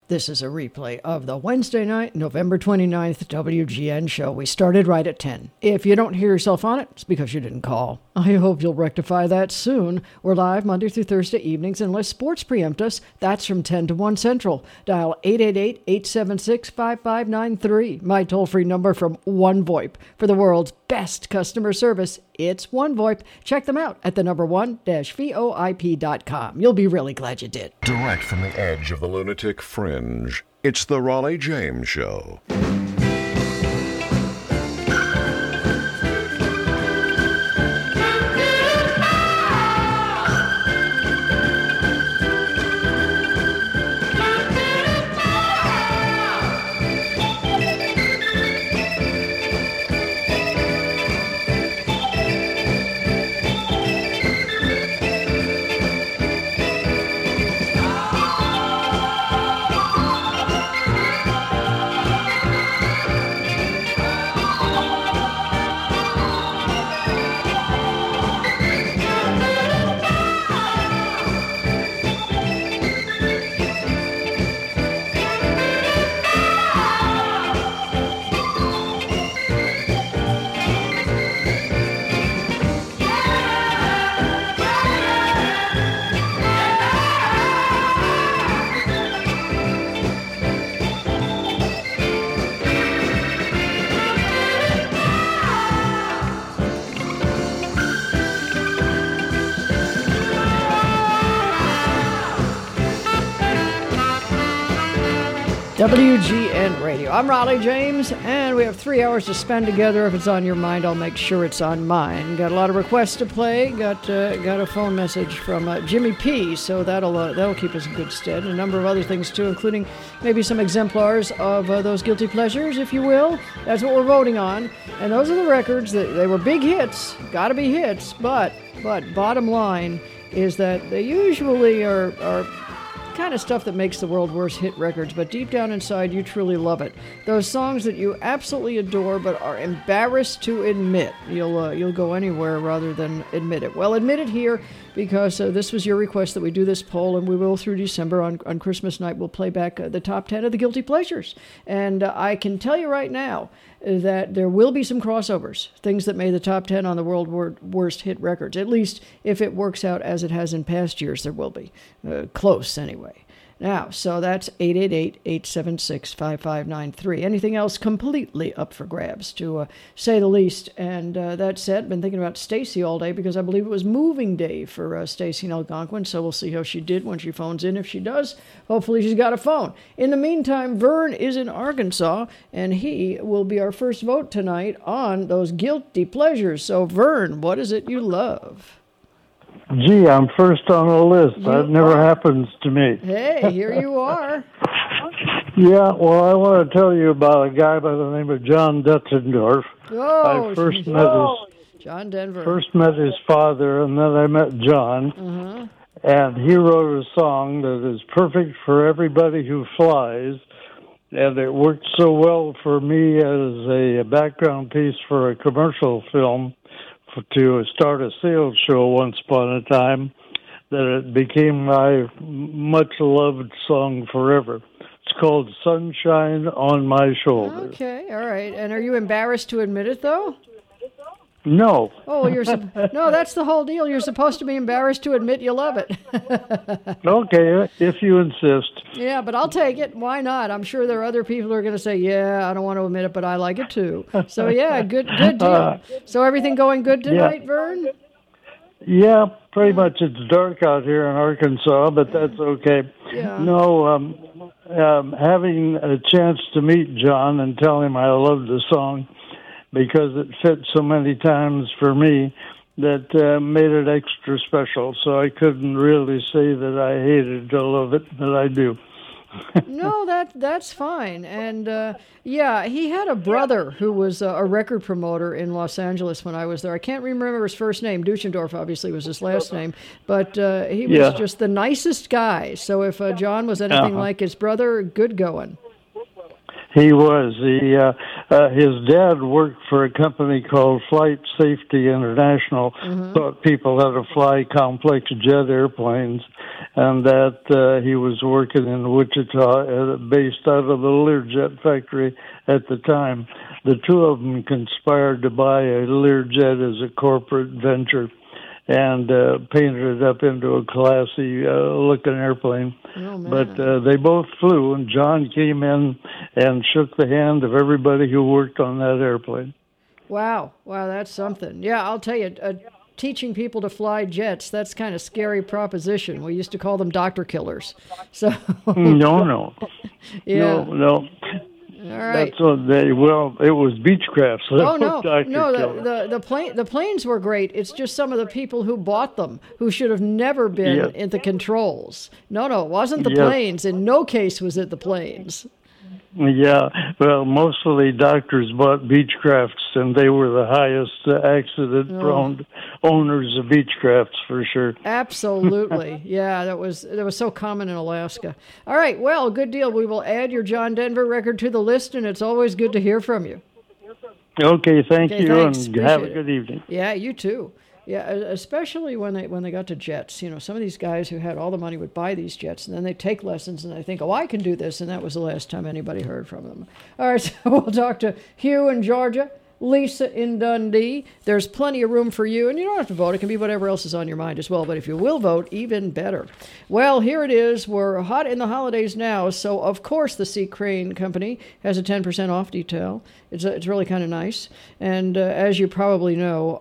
This is a replay of the Wednesday night, November 29th WGN show. We started right at 10. If you don't hear yourself on it, it's because you didn't call. I hope you'll rectify that soon. We're live Monday through Thursday evenings unless sports preempt us. That's from 10 to 1 Central. Dial 888-876-5593. My toll-free number from OneVoIP. For the world's best customer service, it's OneVoIP. Check them out at the number one-voip.com. You'll be really glad you did. Direct from the edge of the lunatic fringe, it's the Raleigh James Show. WGN Radio. I'm Raleigh James, and we have 3 hours to spend together. If it's on your mind, I'll make sure it's on mine. Got a lot of requests to play. Got a phone message from Jimmy P, so that'll keep us in good stead. A number of other things too, including maybe some exemplars of those guilty pleasures, if you will. That's what we're voting on, and those are the records. They were big hits, got to be hits. But bottom line is that they usually are kind of stuff that makes the world worse hit records, but deep down inside you truly love it. Those songs that you absolutely adore but are embarrassed to admit. You'll go anywhere rather than admit it. Well, admit it here because this was your request that we do this poll, and we will through December on Christmas night. We'll play back the top 10 of the guilty pleasures. And I can tell you right now that there will be some crossovers, things that made the top 10 on the world worst hit records. At least if it works out as it has in past years, there will be. Close, anyway. Now, so that's 888-876-5593. Anything else completely up for grabs, to say the least. And that said, been thinking about Stacy all day because I believe it was moving day for Stacy in Algonquin, so we'll see how she did when she phones in. If she does, hopefully she's got a phone. In the meantime, Vern is in Arkansas, and he will be our first vote tonight on those guilty pleasures. So, Vern, what is it you love? Gee, I'm first on the list. That never happens to me. Hey, here you are. Yeah, well, I want to tell you about a guy by the name of John Detzendorf. Oh, I first John Denver. First met his father, and then I met John. Uh-huh. And he wrote a song that is perfect for everybody who flies. And it worked so well for me as a background piece for a commercial film to start a sales show once upon a time, that it became my much-loved song forever. It's called Sunshine on My Shoulder. Okay, all right. And are you embarrassed to admit it, though? No. Oh, no, that's the whole deal. You're supposed to be embarrassed to admit you love it. Okay, if you insist. Yeah, but I'll take it. Why not? I'm sure there are other people who are going to say, yeah, I don't want to admit it, but I like it too. So, yeah, good deal. So everything going good tonight, Vern? Yeah, pretty much. It's dark out here in Arkansas, but that's okay. Yeah. No, having a chance to meet John and tell him I loved the song, because it fit so many times for me, that made it extra special. So I couldn't really say that I hated to love it, but I do. No, that's fine. And, yeah, he had a brother who was a record promoter in Los Angeles when I was there. I can't remember his first name. Duchendorf, obviously, was his last name. But he was just the nicest guy. So if John was anything like his brother, good going. He was. His dad worked for a company called Flight Safety International, taught people how to fly complex jet airplanes, and that he was working in Wichita, based out of the Learjet factory at the time. The two of them conspired to buy a Learjet as a corporate venture and painted it up into a classy looking airplane. But they both flew, and John came in and shook the hand of everybody who worked on that airplane. Wow, that's something. Yeah, I'll tell you, teaching people to fly jets, that's kind of scary proposition. We used to call them doctor killers. So No. Yeah. No. All right. That's what it was Beechcraft. So the planes were great. It's just some of the people who bought them who should have never been in the controls. No, it wasn't the planes. In no case was it the planes. Yeah, well, mostly doctors bought Beechcrafts, and they were the highest accident-prone owners of Beechcrafts, for sure. Absolutely. Yeah, that was so common in Alaska. All right, well, good deal. We will add your John Denver record to the list, and it's always good to hear from you. Okay, thank you, thanks. and have a good evening. Yeah, you too. Yeah, especially when they got to jets. You know, some of these guys who had all the money would buy these jets, and then they take lessons, and they think, I can do this, and that was the last time anybody heard from them. All right, so we'll talk to Hugh in Georgia, Lisa in Dundee. There's plenty of room for you, and you don't have to vote. It can be whatever else is on your mind as well, but if you will vote, even better. Well, here it is. We're hot in the holidays now, so of course the C. Crane Company has a 10% off detail. It's really kind of nice. And as you probably know,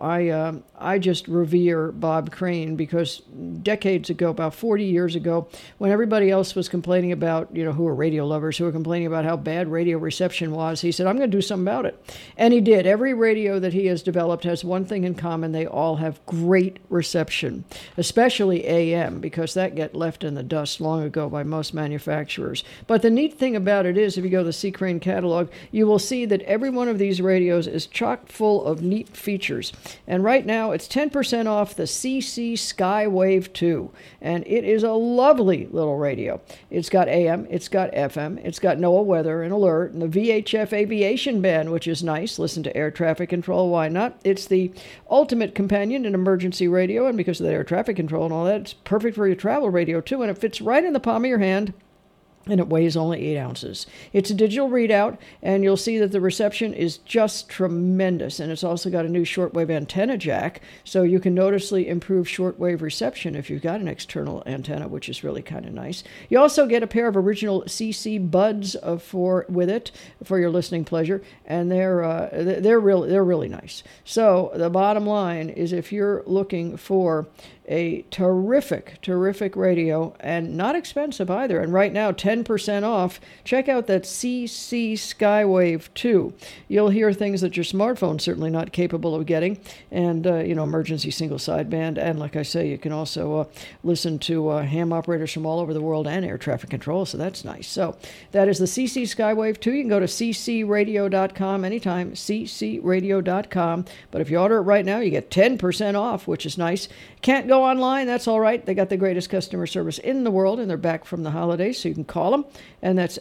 I just revere Bob Crane because decades ago, about 40 years ago, when everybody else was complaining about, who were radio lovers, who were complaining about how bad radio reception was, he said, I'm going to do something about it. And he did. Every radio that he has developed has one thing in common. They all have great reception, especially AM, because that got left in the dust long ago by most manufacturers. But the neat thing about it is, if you go to the C. Crane catalog, you will see that every one of these radios is chock full of neat features. And right now, it's 10% off the CC Skywave 2. And it is a lovely little radio. It's got AM, it's got FM, it's got NOAA weather and alert, and the VHF aviation band, which is nice. Listen to air traffic control, why not? It's the ultimate companion in emergency radio, and because of the air traffic control and all that, it's perfect for your travel radio too, and it fits right in the palm of your hand. And it weighs only 8 ounces. It's a digital readout, and you'll see that the reception is just tremendous. And it's also got a new shortwave antenna jack, so you can noticeably improve shortwave reception if you've got an external antenna, which is really kind of nice. You also get a pair of original CC buds with it for your listening pleasure, and they're really nice. So the bottom line is, if you're looking for a terrific radio, and not expensive either. And right now, 10% off. Check out that CC Skywave 2. You'll hear things that your smartphone's certainly not capable of getting. And, emergency single sideband. And like I say, you can also listen to ham operators from all over the world and air traffic control. So that's nice. So that is the CC Skywave 2. You can go to ccradio.com anytime, ccradio.com. But if you order it right now, you get 10% off, which is nice. Can't go online, that's all right. They got the greatest customer service in the world, and they're back from the holidays, so you can call them. And that's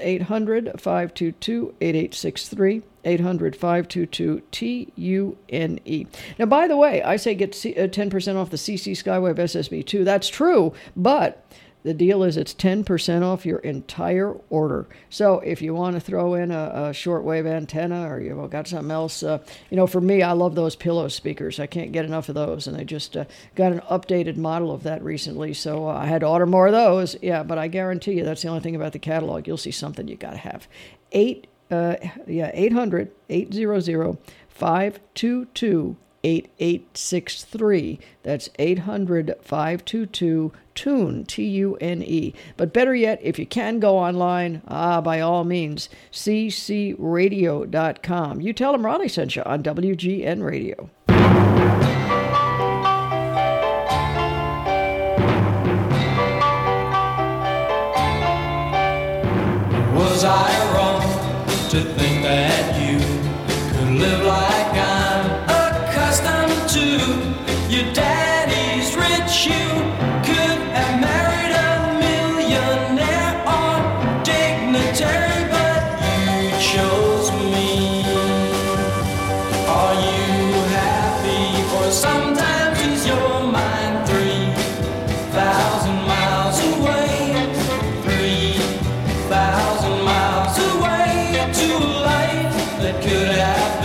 800-522-8863, 800-522-TUNE. Now, by the way, I say get 10% off the CC Skywave SSB too. That's true, but the deal is it's 10% off your entire order. So if you want to throw in a shortwave antenna, or you've got something else, for me, I love those pillow speakers. I can't get enough of those, and they just got an updated model of that recently, so I had to order more of those. Yeah, but I guarantee you that's the only thing about the catalog. You'll see something you got to have. 800-522 8863. That's 800-522-TUNE, T-U-N-E. But better yet, if you can go online, by all means, ccradio.com. You tell them Raleigh sent you on WGN Radio. Was I wrong to think that you could live like I'm accustomed to? Your daddy's rich, you could have married a millionaire or dignitary, but you chose me.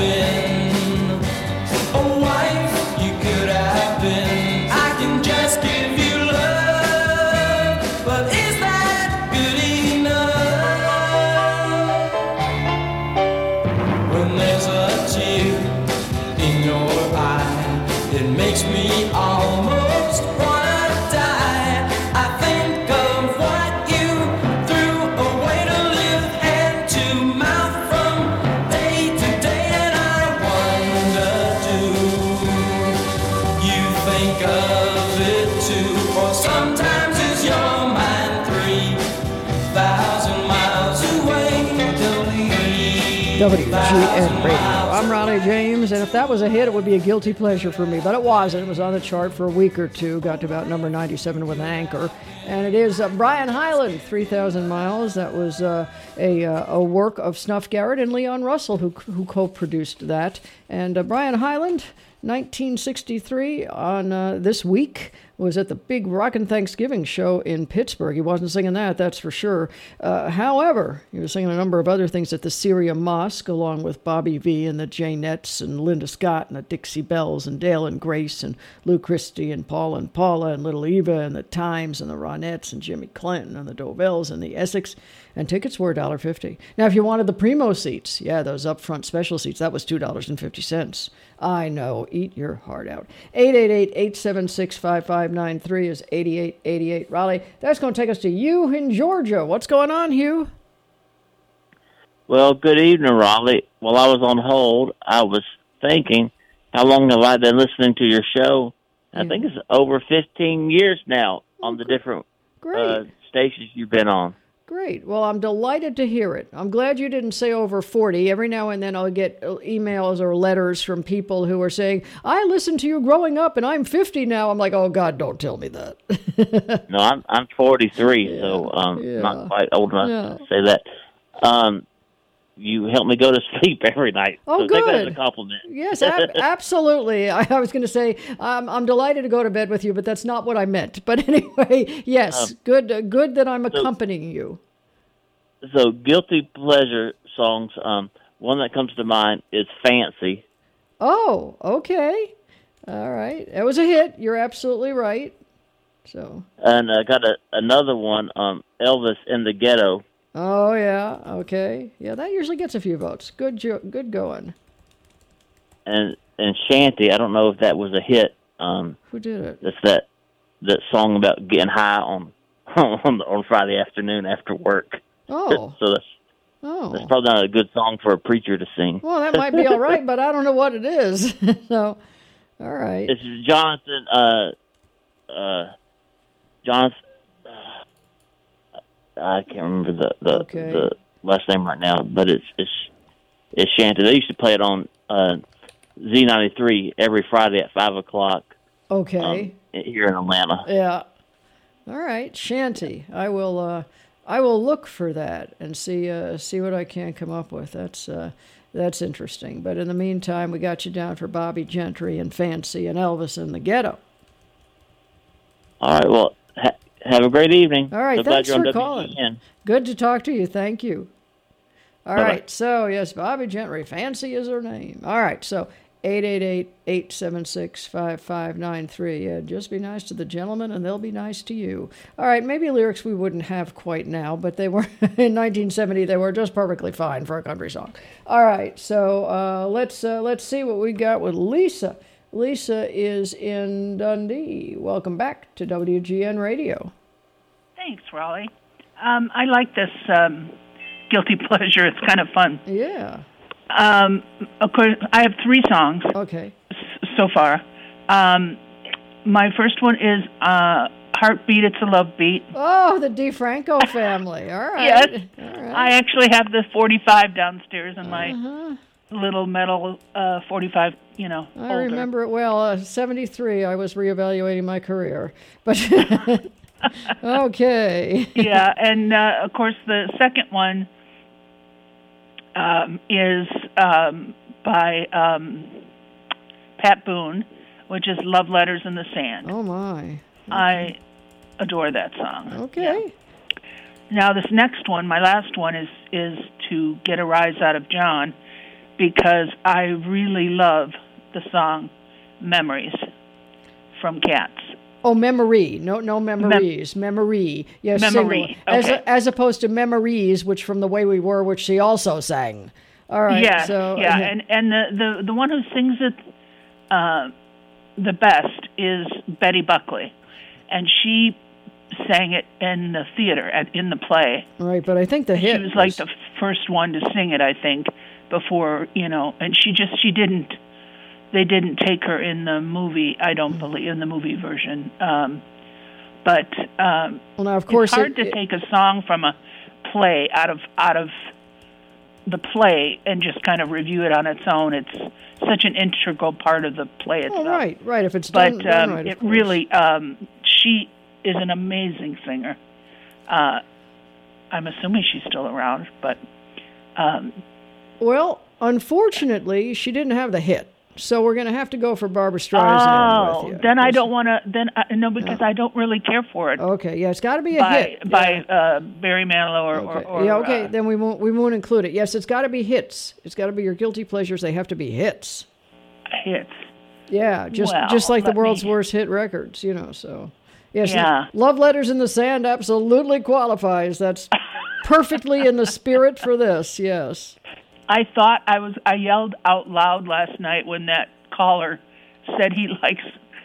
been a wife, you could have been. I can just give you love, but is that good enough? When there's a tear in your eye, it makes me almost wanna die. I think of what you threw away to live hand to mouth from day to day, and I wonder, do you think of it too? Or sometimes is your mind 3,000 miles away? WGN Radio. I'm Ronnie James, and if that was a hit, it would be a guilty pleasure for me, but it wasn't. It was on the chart for a week or two, got to about number 97 with an anchor, and it is Brian Hyland, 3,000 Miles. That was a work of Snuff Garrett and Leon Russell, who co-produced that. And Brian Hyland, 1963, on this week, was at the big Rockin' Thanksgiving show in Pittsburgh. He wasn't singing that, that's for sure. However, he was singing a number of other things at the Syria Mosque, along with Bobby V and the Janettes and Linda Scott and the Dixie Bells and Dale and Grace and Lou Christie and Paul and Paula and Little Eva and the Times and the Ronettes and Jimmy Clinton and the Dovells and the Essex. And tickets were $1.50. Now, if you wanted the primo seats, yeah, those up-front special seats, that was $2.50. I know, eat your heart out. 888-876-5593 is 8888 Raleigh. That's going to take us to Hugh in Georgia. What's going on, Hugh? Well, good evening, Raleigh. While I was on hold, I was thinking, how long have I been listening to your show? I think it's over 15 years now on the different stations you've been on. Great. Well, I'm delighted to hear it. I'm glad you didn't say over 40. Every now and then I'll get emails or letters from people who are saying, I listened to you growing up and I'm 50 now. I'm like, oh, God, don't tell me that. No, I'm 43, so not quite old enough to say that. You help me go to sleep every night. Oh, so good. Take that as a compliment. Yes, absolutely. I was going to say, I'm delighted to go to bed with you, but that's not what I meant. But anyway, yes, good that I'm accompanying you. So, guilty pleasure songs, one that comes to mind is Fancy. Oh, okay. All right. It was a hit. You're absolutely right. So. And I got another one, Elvis in the Ghetto. Oh, yeah. Okay. Yeah, that usually gets a few votes. Good going. And Shanty, I don't know if that was a hit. Who did it? That's that song about getting high on Friday afternoon after work. Oh. So that's probably not a good song for a preacher to sing. Well, that might be all right, but I don't know what it is. So, all right. It's Jonathan. I can't remember the last name right now, but it's Shanty. They used to play it on Z93 every Friday at 5:00. Okay. Here in Atlanta. Yeah. All right, Shanty. I will look for that and see what I can come up with. That's interesting. But in the meantime, we got you down for Bobby Gentry and Fancy and Elvis in the Ghetto. All right. Well. Have a great evening. All right, so thanks glad you're for on calling. WGN. Good to talk to you. Thank you. All Bye-bye. right, so yes, Bobby Gentry, Fancy is her name. All right, so 888-876-5593. Yeah, just be nice to the gentleman and they'll be nice to you. All right, maybe lyrics we wouldn't have quite now, but they were in 1970. They were just perfectly fine for a country song. All right, so let's see what we got with Lisa. Lisa is in Dundee. Welcome back to WGN Radio. Thanks, Raleigh. I like this guilty pleasure. It's kind of fun. Yeah. Of course, I have 3 songs. Okay. So far. My first one is Heartbeat, It's a Love Beat. Oh, the DeFranco family. All right. Yes. All right. I actually have the 45 downstairs in my little metal 45, holder. I remember it well. 73, I was reevaluating my career. But okay. Yeah, and of course the second one is by Pat Boone, which is Love Letters in the Sand. Oh, my. Okay. I adore that song. Okay. Yeah. Now this next one, my last one, is to Get a Rise Out of John, because I really love the song Memories from Cats. Oh, memory. No memories. Memory. Yes, Memory. Okay. As opposed to memories, which from the way we were, which she also sang. All right. Yeah, so, and the one who sings it the best is Betty Buckley, and she sang it in the theater in the play. Right, but I think the hit she was like the first one to sing it, I think, before, and they didn't take her in the movie, I don't believe, in the movie version. But well, now, of course, it's hard to take a song from a play out of the play and just kind of review it on its own. It's such an integral part of the play itself. Oh, right. If it's done, done right, it really, she is an amazing singer. I'm assuming she's still around, but... well, unfortunately, she didn't have the hit. So we're going to have to go for Barbra Streisand with you. Then I don't want to. No, because I don't really care for it. Okay, yeah, it's got to be a hit by Barry Manilow or yeah. Okay, then we won't include it. Yes, it's got to be hits. It's got to be your guilty pleasures. They have to be hits. Hits. Yeah, just like the world's worst hit records. So yes, yeah. Love Letters in the Sand absolutely qualifies. That's perfectly in the spirit for this. Yes. I thought I yelled out loud last night when that caller said he likes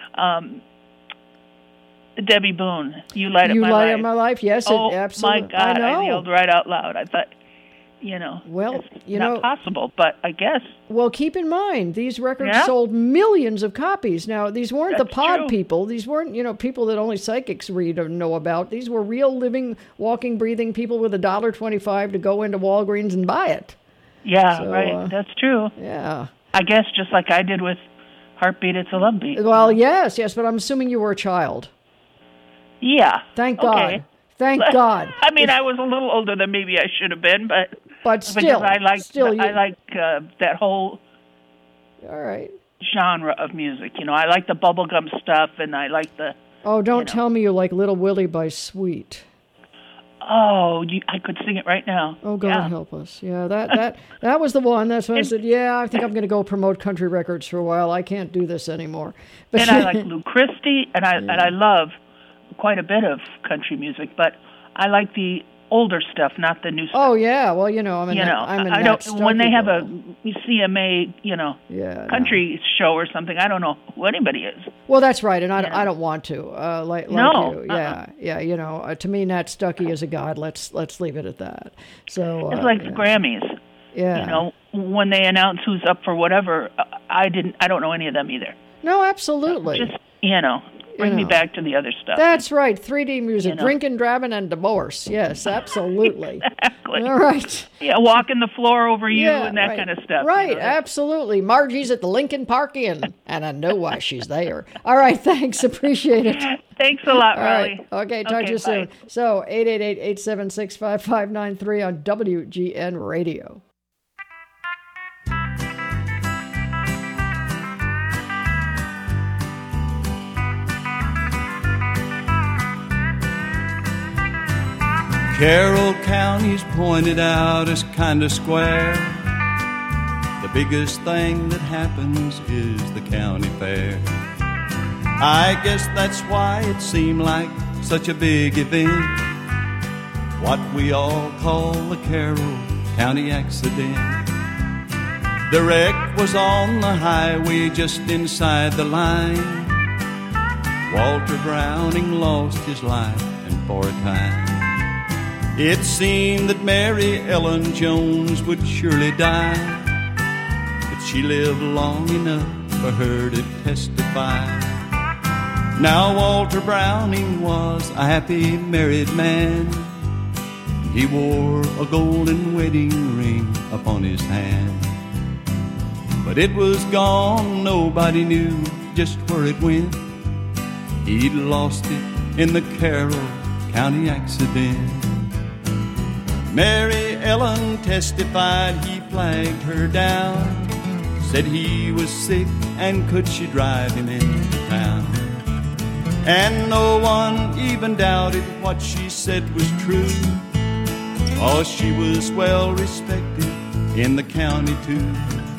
Debbie Boone. You Light Up My Life. You Light Up My Life, yes, absolutely. My God, I yelled right out loud. I thought, well, it's not possible, but I guess. Well, keep in mind, these records sold millions of copies. Now, these weren't the pod people. These weren't, people that only psychics read or know about. These were real, living, walking, breathing people with $1.25 to go into Walgreens and buy it. Yeah, right. That's true. Yeah. I guess just like I did with Heartbeat, It's a Love Beat. Well, yes, but I'm assuming you were a child. Yeah. Thank God. Okay. Thank God. I mean, I was a little older than maybe I should have been, but still, I like that whole all right genre of music. I like the bubblegum stuff, and I like the. Oh, don't tell me you like Little Willie by Sweet. Oh, I could sing it right now. Oh, God help us. Yeah, that was the one. That's when I said, I think I'm going to go promote country records for a while. I can't do this anymore. But, and I like Lou Christie, and I love quite a bit of country music, but I like the older stuff, not the new stuff. Oh, yeah. Well, I'm in when they have a CMA, country show or something, I don't know who anybody is. Well, that's right, and I don't want to. Like you. Yeah. To me, Nat Stuckey is a god. Let's leave it at that. So it's like the Grammys. Yeah. When they announce who's up for whatever, I don't know any of them either. No, absolutely. Just bring me back to the other stuff. That's right. 3D music, drinking, driving, and divorce. Yes, absolutely. Exactly. All right. Yeah, walking the floor over you and that kind of stuff. Right, absolutely. Margie's at the Lincoln Park Inn, and I know why she's there. All right, thanks. Appreciate it. Thanks a lot, Riley. Right. Okay, talk to you soon. So, 888-876-5593 on WGN Radio. Carroll County's pointed out as kinda square. The biggest thing that happens is the county fair. I guess that's why it seemed like such a big event, what we all call the Carroll County accident. The wreck was on the highway just inside the line. Walter Browning lost his life, and for a time it seemed that Mary Ellen Jones would surely die, but she lived long enough for her to testify. Now Walter Browning was a happy married man. He wore a golden wedding ring upon his hand, but it was gone, nobody knew just where it went. He'd lost it in the Carroll County accident. Mary Ellen testified he flagged her down, said he was sick and could she drive him into town. And no one even doubted what she said was true, 'cause she was well respected in the county too.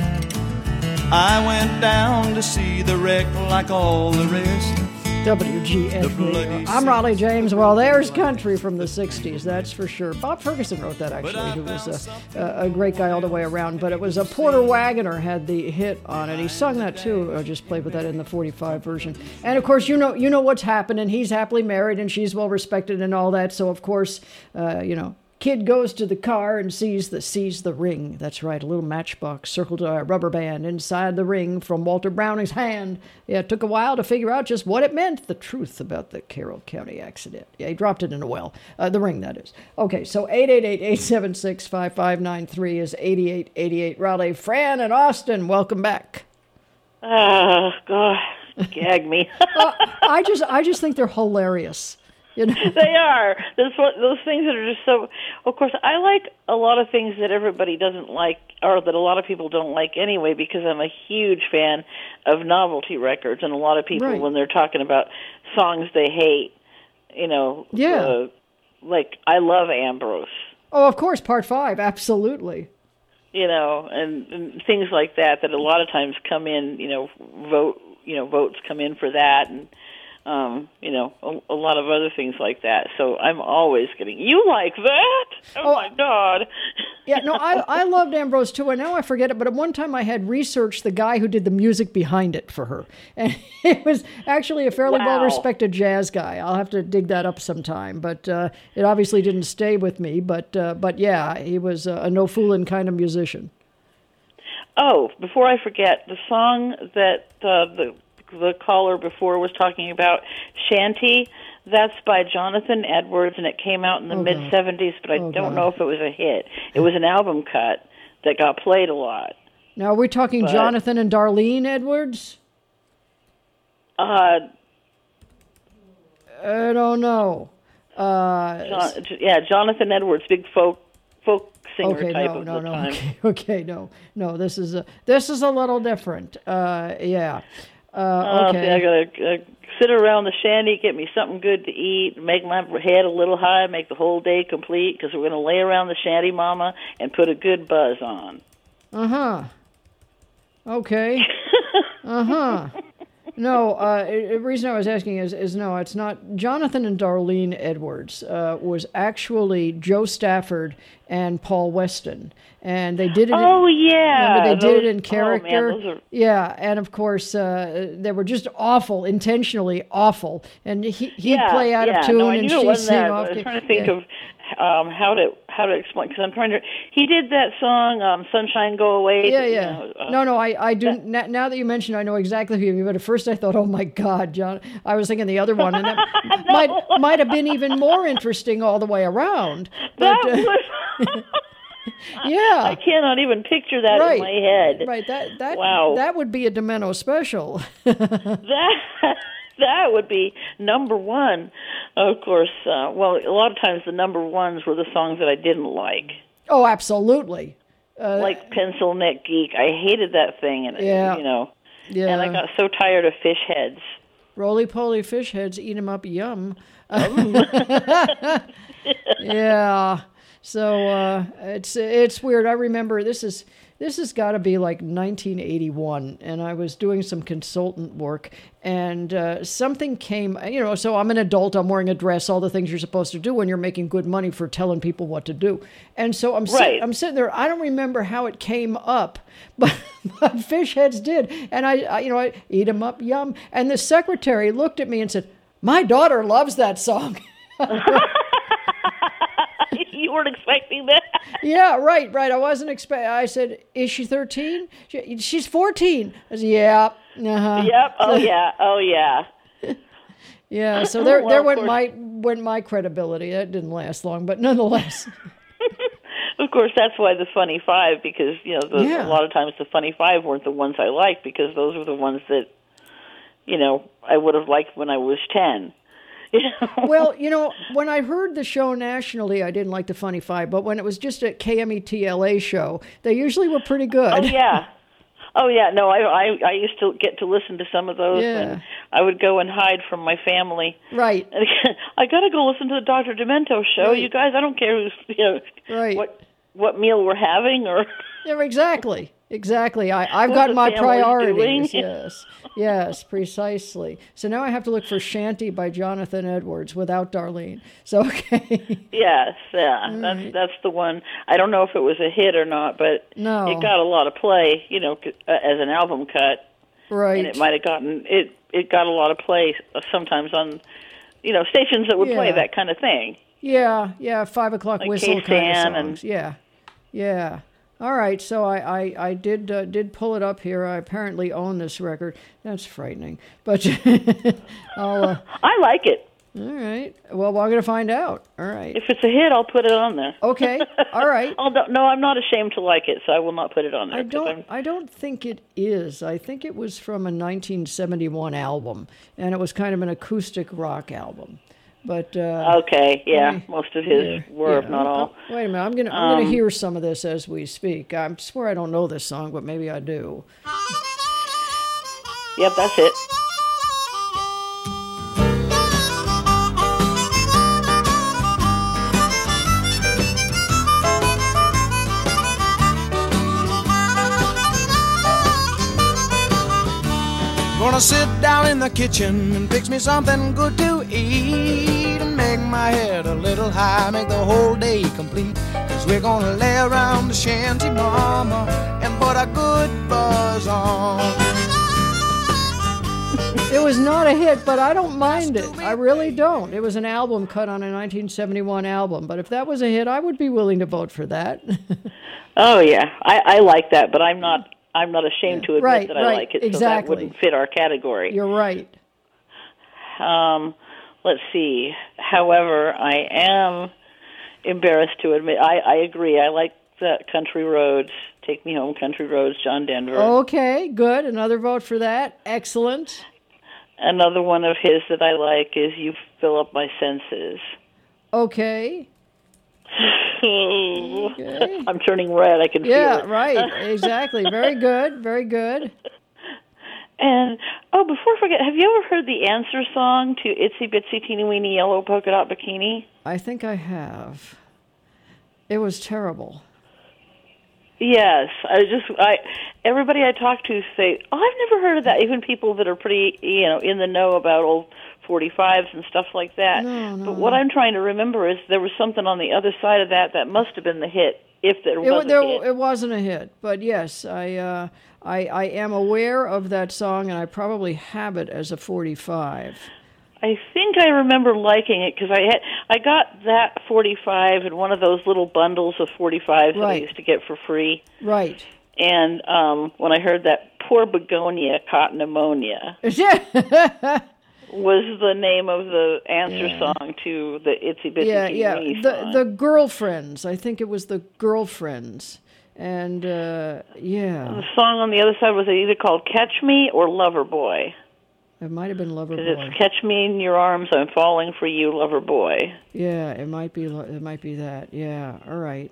I went down to see the wreck like all the rest. WGN. I'm Raleigh James. Well, there's country from the 60s, that's for sure. Bob Ferguson wrote that, actually, who was a great guy all the way around. But it was Porter Wagoner had the hit on it. He sung that, too. I just played with that in the 45 version. And, of course, you know what's happening. He's happily married, and she's well-respected and all that. So, of course, kid goes to the car and sees the ring. That's right, a little matchbox circled a rubber band inside the ring from Walter Browning's hand. Yeah, it took a while to figure out just what it meant, the truth about the Carroll County accident. Yeah, he dropped it in a well. The ring, that is. Okay, so 888-876-5593 is 8888 Raleigh. Fran and Austin, welcome back. Oh, God, gag me. I just think they're hilarious. You know? They are. Those things that are just so... Of course, I like a lot of things that everybody doesn't like, or that a lot of people don't like anyway, because I'm a huge fan of novelty records, and a lot of people, when they're talking about songs they hate, like, I love Ambrose. Oh, of course, Part 5, absolutely. And things like that a lot of times come in, votes come in for that, and a lot of other things like that. So I'm always getting, you like that? Oh my God. Yeah, no, I loved Ambrose too, and now I forget it, but at one time I had researched the guy who did the music behind it for her. And it was actually a fairly well-respected jazz guy. I'll have to dig that up sometime, but it obviously didn't stay with me. But yeah, he was a no-fooling kind of musician. Oh, before I forget, the song that the caller before was talking about, Shanty, that's by Jonathan Edwards, and it came out in the mid-'70s, but I don't know if it was a hit. It was an album cut that got played a lot. Now, are we talking Jonathan and Darlene Edwards? I don't know. Jonathan Edwards, big folk singer type of the time. Okay, no, this is a little different. Yeah. Okay. I gotta sit around the shanty, get me something good to eat, make my head a little high, make the whole day complete, because we're gonna lay around the shanty, Mama, and put a good buzz on. Okay. No, the reason I was asking is no, it's not. Jonathan and Darlene Edwards was actually Joe Stafford and Paul Weston, and they did it. Oh yeah, they did it in character. Oh, man, yeah, and of course they were just awful, intentionally awful, and he'd play out of tune, and she'd sing off. I was trying to think of how to explain, because I'm trying to. He did that song, "Sunshine Go Away." Yeah. No, I do. Now that you mention, I know exactly who you mean. But at first, I thought, "Oh my God, John!" I was thinking the other one, and that might have been even more interesting all the way around. But, yeah, I cannot even picture that in my head. Right, that wow, that would be a Demento special. That would be number one, of course. A lot of times the number ones were the songs that I didn't like. Oh, absolutely. Like Pencil Neck Geek. I hated that thing, and and I got so tired of fish heads. Roly-poly fish heads, eat 'em up, yum. Yeah. So it's weird. I remember this has got to be like 1981, and I was doing some consultant work, and something came, so I'm an adult, I'm wearing a dress, all the things you're supposed to do when you're making good money for telling people what to do. And so I'm sitting there, I don't remember how it came up, but fish heads did. And I eat 'em up, yum. And the secretary looked at me and said, "My daughter loves that song." You weren't expecting that? Yeah, right. I wasn't expecting. I said, "Is she 13? She's 14. I said, "Yeah." Uh-huh. Yep. Oh yeah. Yeah. So there went my credibility. That didn't last long, but nonetheless. Of course, that's why the Funny Five, because a lot of times the Funny Five weren't the ones I liked, because those were the ones that I would have liked when I was 10. Well, when I heard the show nationally, I didn't like the Funny Five, but when it was just a KMET-LA show, they usually were pretty good. Oh yeah. No, I used to get to listen to some of those, and I would go and hide from my family. Right. I got to go listen to the Dr. Demento show. Right. You guys, I don't care who's what meal we're having or. Yeah, exactly. Exactly. I've got my priorities. Yes, precisely. So now I have to look for Shanty by Jonathan Edwards without Darlene. So, okay. Yes, yeah. That's the one. I don't know if it was a hit or not, but it got a lot of play, as an album cut. Right. And it might have gotten, it got a lot of play sometimes on, stations that would play that kind of thing. Yeah, 5 o'clock like whistle K-Stan kind of songs. Yeah. All right, so I did pull it up here. I apparently own this record. That's frightening, but I'll. I like it. All right. Well, we're going to find out. All right. If it's a hit, I'll put it on there. Okay. All right. No, I'm not ashamed to like it, so I will not put it on there. I don't think it is. I think it was from a 1971 album, and it was kind of an acoustic rock album. But okay, yeah, most of his were, if not all. Wait a minute, I'm gonna hear some of this as we speak. I swear I don't know this song, but maybe I do. Yep, that's it. Gonna sit down in the kitchen and fix me something good to eat and make my head a little high, make the whole day complete. 'Cause we're gonna lay around the shanty, mama, and put a good buzz on. It was not a hit, but I don't mind it. I really don't. It was an album cut on a 1971 album, but if that was a hit, I would be willing to vote for that. Oh yeah, I like that, but I'm not ashamed to admit that I like it, exactly. So that wouldn't fit our category. You're right. Let's see. However, I am embarrassed to admit, I agree. I like the Country Roads, Take Me Home, Country Roads, John Denver. Okay, good. Another vote for that. Excellent. Another one of his that I like is You Fill Up My Senses. Okay. Okay. I'm turning red. I can feel it. Yeah, right. Exactly. Very good. Very good. And, before I forget, have you ever heard the answer song to Itsy Bitsy Teeny Weeny Yellow Polka Dot Bikini? I think I have. It was terrible. Yes. Everybody I talk to say, I've never heard of that. Even people that are pretty, in the know about old 45s and stuff like that. No. But what I'm trying to remember is there was something on the other side of that must have been the hit, if there was a hit. It wasn't a hit, but yes, I am aware of that song, and I probably have it as a 45. I think I remember liking it because I got that 45 in one of those little bundles of 45s that I used to get for free. Right. And when I heard that Poor Begonia Caught Pneumonia was the name of the answer song to the Itsy Bitsy song. The Girlfriends. I think it was the Girlfriends. And, The song on the other side was either called Catch Me or Lover Boy. It might have been Lover Boy. It's Catch Me in Your Arms, I'm Falling for You, Lover Boy. Yeah, it might be that. Yeah, all right.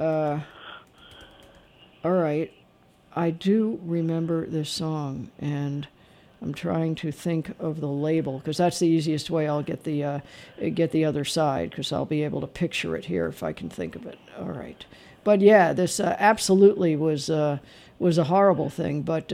All right. I do remember this song, and I'm trying to think of the label, because that's the easiest way I'll get the other side, because I'll be able to picture it here if I can think of it. All right. But yeah, this absolutely was a horrible thing. But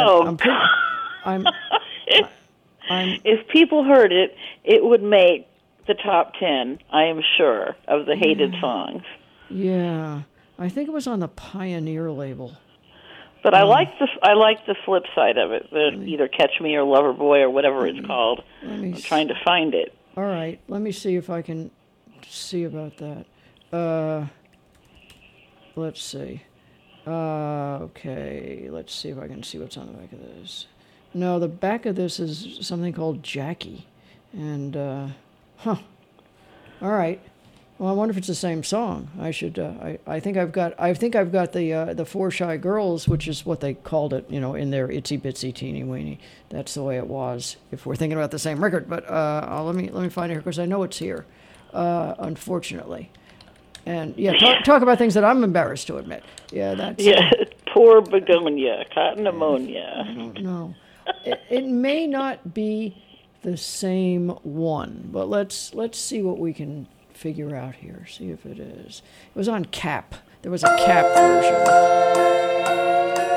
if people heard it, it would make the top 10, I am sure, of the hated songs. Yeah, I think it was on the Pioneer label. But I like the flip side of it. Either Catch Me or Lover Boy or whatever it's called. I'm trying to find it. All right, let me see if I can see about that. Let's see. Okay, let's see if I can see what's on the back of this. No, the back of this is something called Jackie. And, All right. Well, I wonder if it's the same song. I should. I think I've got the Four Shy Girls, which is what they called it, in their Itsy Bitsy Teeny Weeny. That's the way it was. If we're thinking about the same record, but let me find it here because I know it's here. Unfortunately, and talk about things that I'm embarrassed to admit. Yeah, that's. Yeah, Poor Begonia, Caught Pneumonia. I don't know. It may not be the same one, but let's see what we can figure out here. See if it is. It was on Cap. There was a Cap version.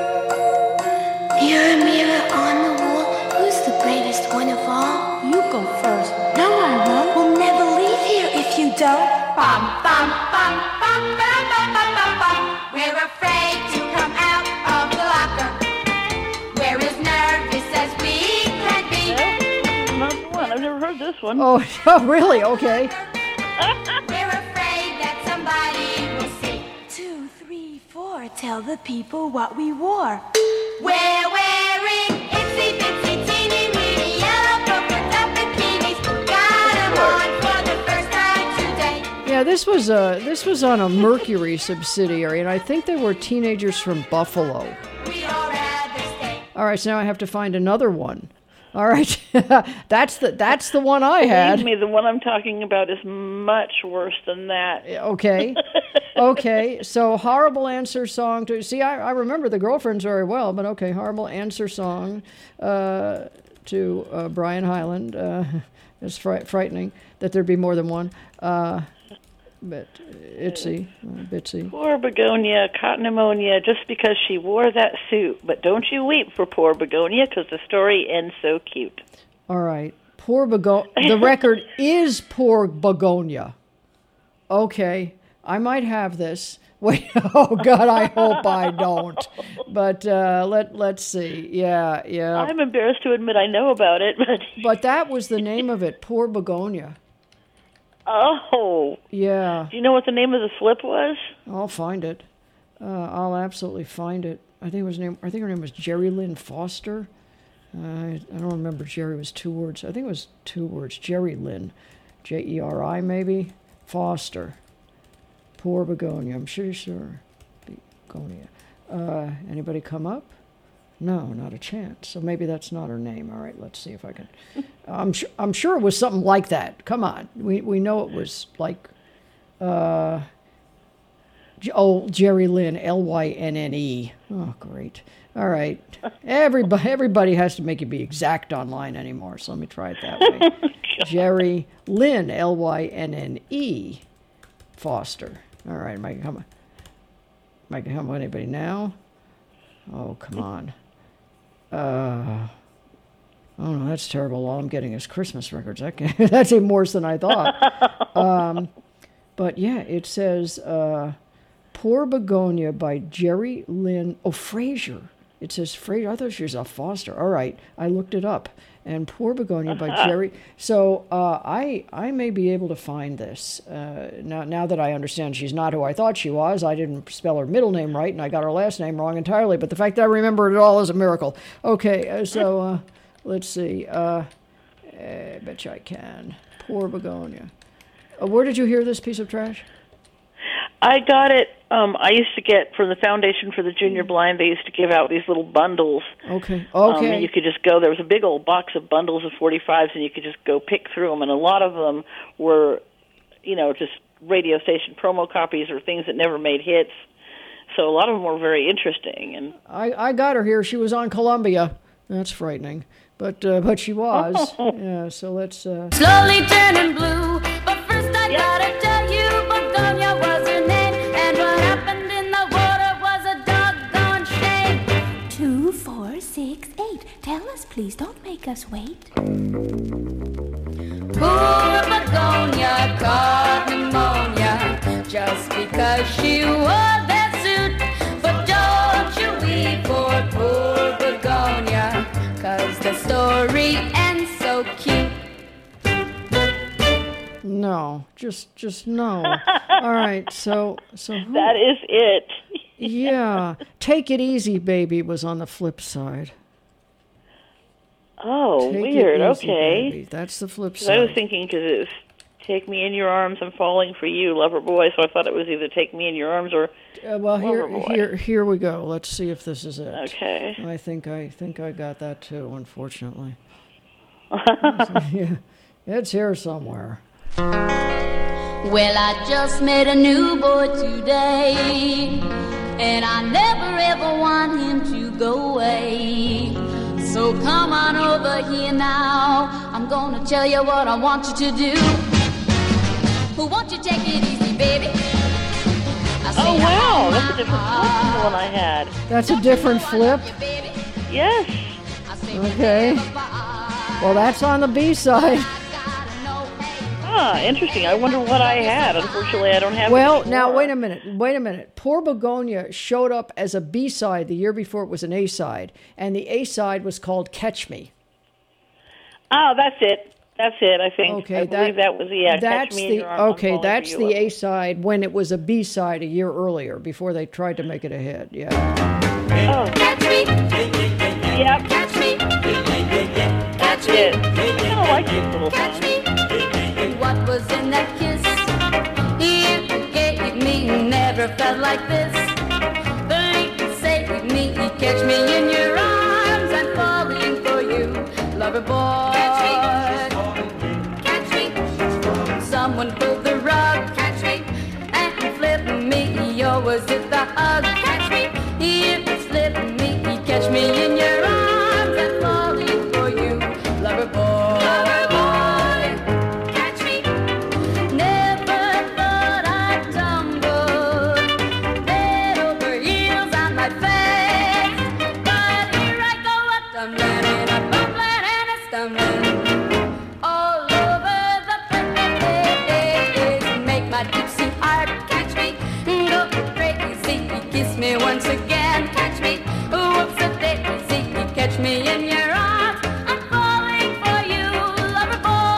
one. Oh, really? Okay. We're afraid that somebody will say 2, 3, 4. Tell the people what we wore. We're wearing itsy bitsy teeny weeny yellow polka dot bikinis. Got 'em on for the first time today. Yeah, this was on a Mercury subsidiary, and I think they were teenagers from Buffalo. We all rather stay. All right, so now I have to find another one. All right, that's the one I had. Believe me, the one I'm talking about is much worse than that. Okay. Okay. So horrible answer song to see. I remember the Girlfriends very well, but okay, horrible answer song to Brian Hyland. It's frightening that there'd be more than one. But Bitsy. Poor Begonia caught pneumonia just because she wore that suit. But don't you weep for poor Begonia, because the story ends so cute. All right. Poor Begonia. The record is Poor Begonia. Okay. I might have this. Wait. Oh, God, I hope I don't. But let's see. Yeah. I'm embarrassed to admit I know about it. But that was the name of it, Poor Begonia. Oh. Yeah. Do you know what the name of the flip was? I'll find it. I'll absolutely find it. I think her name was Jerry Lynn Foster. I don't remember. Jerry was 2 words. I think it was 2 words. Jerry Lynn, Jeri maybe. Foster. Poor Begonia. I'm sure. Begonia. Anybody come up? No, not a chance. So maybe that's not her name. All right, let's see if I can. I'm sure it was something like that. Come on, we know it was like, Jerry Lynn, Lynne. Oh, great. All right, everybody has to make you be exact online anymore. So let me try it that way. Jerry Lynn, Lynne. Foster. All right, am I coming? Am I coming with anybody now? Oh, come on. Oh no, that's terrible. All I'm getting is Christmas records. That's even worse than I thought. But yeah, it says Poor Begonia by Jerry Lynn. Oh, Fraser. It says Fraser. I thought she was a Foster. All right, I looked it up. And Poor Begonia by Jerry. So I may be able to find this. Now that I understand she's not who I thought she was. I didn't spell her middle name right, and I got her last name wrong entirely. But the fact that I remember it all is a miracle. Okay, so let's see. I bet you I can. Poor Begonia. Where did you hear this piece of trash? I got it. I used to get from the Foundation for the Junior Blind. They used to give out these little bundles. Okay. And you could just go. There was a big old box of bundles of 45s, and you could just go pick through them. And a lot of them were, just radio station promo copies or things that never made hits. So a lot of them were very interesting. And I got her here. She was on Columbia. That's frightening, but she was. Yeah. So let's. Slowly turning blue, but first I gotta tell you, Begonia was her name, and what happened in the water was a doggone shame. 2, 4, 6, 8. Tell us, please, don't make us wait. Poor Begonia caught pneumonia just because she wore that suit. But don't you weep for poor Begonia, 'cause the story ends so cute. No, just no. All right, so that is it. Yeah, Take It Easy, Baby was on the flip side. Oh, Take weird. It Easy, Okay, Baby. That's the flip side. I was thinking because it was "Take Me in Your Arms, I'm Falling for You, Lover Boy," so I thought it was either "Take Me in Your Arms" or here we go. Let's see if this is it. Okay. I think I got that too. Unfortunately, yeah, it's here somewhere. Well, I just met a new boy today, and I never ever want him to go away. So come on over here now, I'm gonna tell you what I want you to do. Won't you take it easy, baby? Oh, wow, that's a different flip than the one I had. That's a different flip? Yes. Okay. Well, that's on the B-side. Interesting. I wonder what I had. Unfortunately, I don't have it. Well, now, wait a minute. Poor Begonia showed up as a B-side the year before it was an A-side, and the A-side was called Catch Me. Oh, that's it. That's it, I think. Okay, I believe that was that's Catch Me in Your Arms, I'm okay. Falling That's for the You. A side when it was a B side a year earlier before they tried to make it a hit. Yeah. Oh. Catch me. Yep. Catch me. That's it. I kind of like this little Catch song. me. What was in that kiss you gave me? Never felt like this. Please save me. Catch me in your arms. I'm falling for you, lover boy. Catch me. Someone pulled the rug. Catch me. And flip me. Or was it the hug? Catch me. If you slip me. Catch me in your arms. I'm falling for you, lover boy. Lover boy. Catch me. Never thought I'd tumble head over heels on my face. But here I go, a tumbling and a bumbling and a stumbling all over the place. Make my deep sea heart catch me, go crazy, kiss me once again, catch me. Whoops a daisy, catch me in your arms. I'm falling for you, lover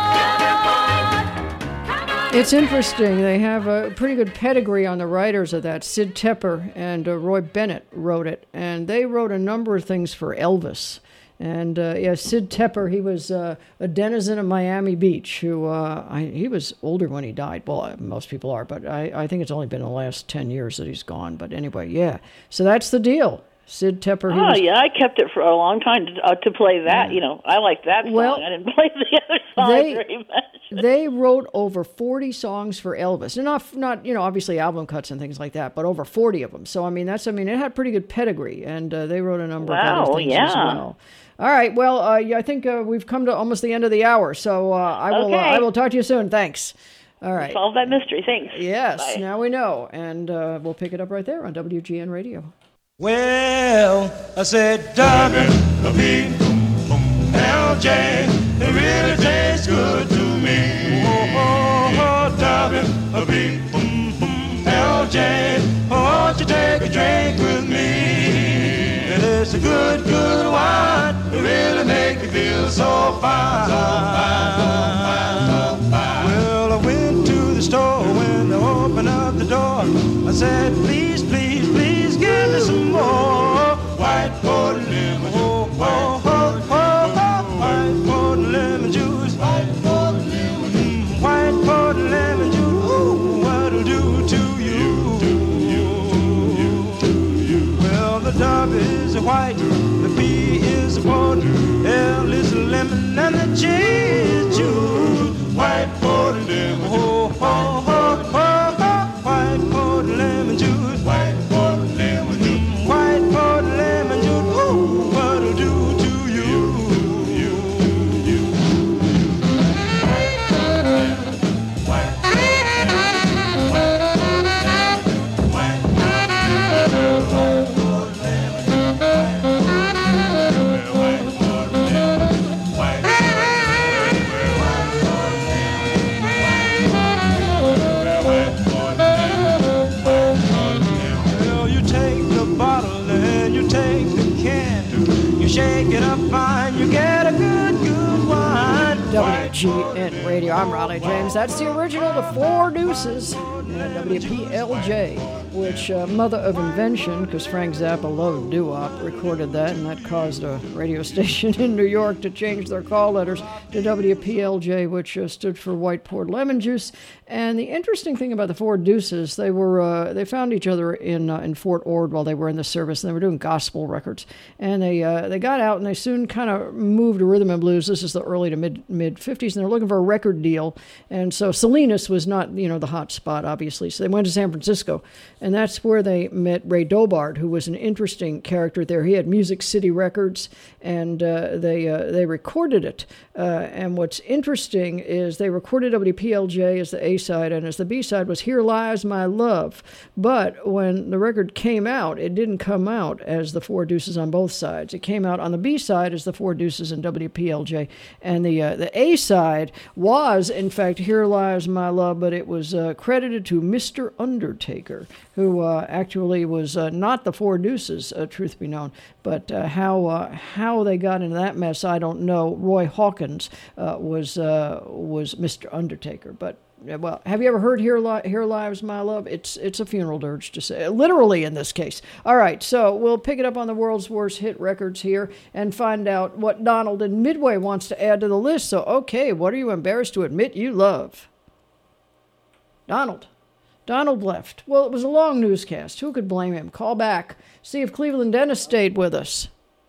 boy. Come on. It's interesting. They have a pretty good pedigree on the writers of that. Sid Tepper and Roy Bennett wrote it, and they wrote a number of things for Elvis. And Sid Tepper, he was a denizen of Miami Beach. He was older when he died. Well, most people are, but I think it's only been the last 10 years that he's gone. But anyway, yeah. So that's the deal. Sid Tepper. I kept it for a long time to play that. Yeah. I like that song. Well, I didn't play the other songs very much. They wrote over 40 songs for Elvis. And not obviously album cuts and things like that, but over 40 of them. So, it had pretty good pedigree. And they wrote a number of other things as well. All right. Well, I think we've come to almost the end of the hour. So I will talk to you soon. Thanks. All right. Solve that mystery. Thanks. Yes. Bye. Now we know. And we'll pick it up right there on WGN Radio. Well, I said, Darling, a big LJ, it really tastes good to me. Oh, darling, a big LJ, won't you take a drink with me? It's a good, good wine, it really make you feel so fine. Well, I went to the store when they opened up the door. I said, please, please, please give me some more white port lemon juice. White port lemon juice. White port lemon juice. White port lemon juice. Ooh, what'll do to you? Well, the W is a white, the P is a port, L is a lemon, and the J is juice. White port lemon juice. White port lemon juice. White port lemon juice. White port lemon juice. Ooh, what'll do to you? Well, you take the bottle and you take the can. You shake it up fine, you get a good, good wine. WGN Radio. I'm Raleigh James. That's the original, The Four Deuces, and WPLJ, which mother of invention, because Frank Zappa loved doo-wop, recorded that, and that caused a radio station in New York to change their call letters to WPLJ, which stood for White Poured Lemon Juice. And the interesting thing about the Four Deuces, they found each other in Fort Ord while they were in the service, and they were doing gospel records. And they got out, and they soon kind of moved to rhythm and blues. This is the early to mid 50s, and they're looking for a record deal. And so Salinas was not, the hot spot, obviously. So they went to San Francisco, and that's where they met Ray Dobard, who was an interesting character there. He had Music City Records, and they recorded it. And what's interesting is they recorded WPLJ as the A-side, and as the B-side was Here Lies My Love. But when the record came out, it didn't come out as the Four Deuces on both sides. It came out on the B-side as the Four Deuces and WPLJ. And the A-side was, in fact, Here Lies My Love, but it was credited to to Mr. Undertaker, who actually was not the Four Deuces, truth be known, but how they got into that mess, I don't know. Roy Hawkins was Mr. Undertaker, but. Well, have you ever heard Here Lives My Love? It's a funeral dirge, to say, literally in this case. All right, so we'll pick it up on the world's worst hit records here and find out what Donald in Midway wants to add to the list. So, okay, what are you embarrassed to admit you love? Donald left. Well, it was a long newscast. Who could blame him? Call back. See if Cleveland Dennis stayed with us.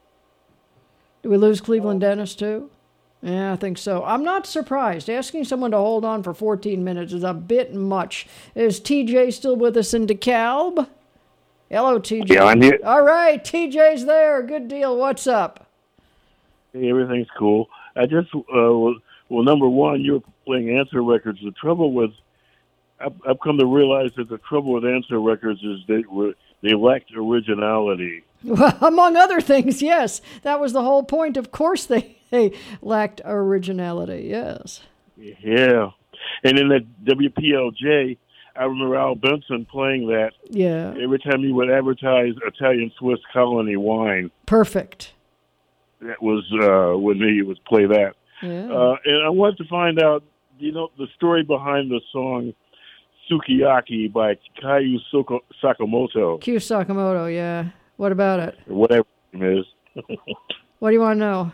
Did we lose Cleveland Dennis, too? Yeah, I think so. I'm not surprised. Asking someone to hold on for 14 minutes is a bit much. Is TJ still with us in DeKalb? Hello, TJ. Yeah, I'm here. All right, TJ's there. Good deal. What's up? Hey, everything's cool. I just, well, number one, you're playing Answer Records. The trouble with, I've come to realize that the trouble with Answer Records is they lacked originality. Well, among other things, yes. That was the whole point. Of course they lacked originality, yes. Yeah. And in the WPLJ, I remember Al Benson playing that. Yeah. Every time he would advertise Italian Swiss Colony wine. Perfect. That was when he would play that. Yeah. And I wanted to find out, the story behind the song Sukiyaki by Kyu Sakamoto. Kyu Sakamoto, yeah. What about it? Whatever his name is. What do you want to know?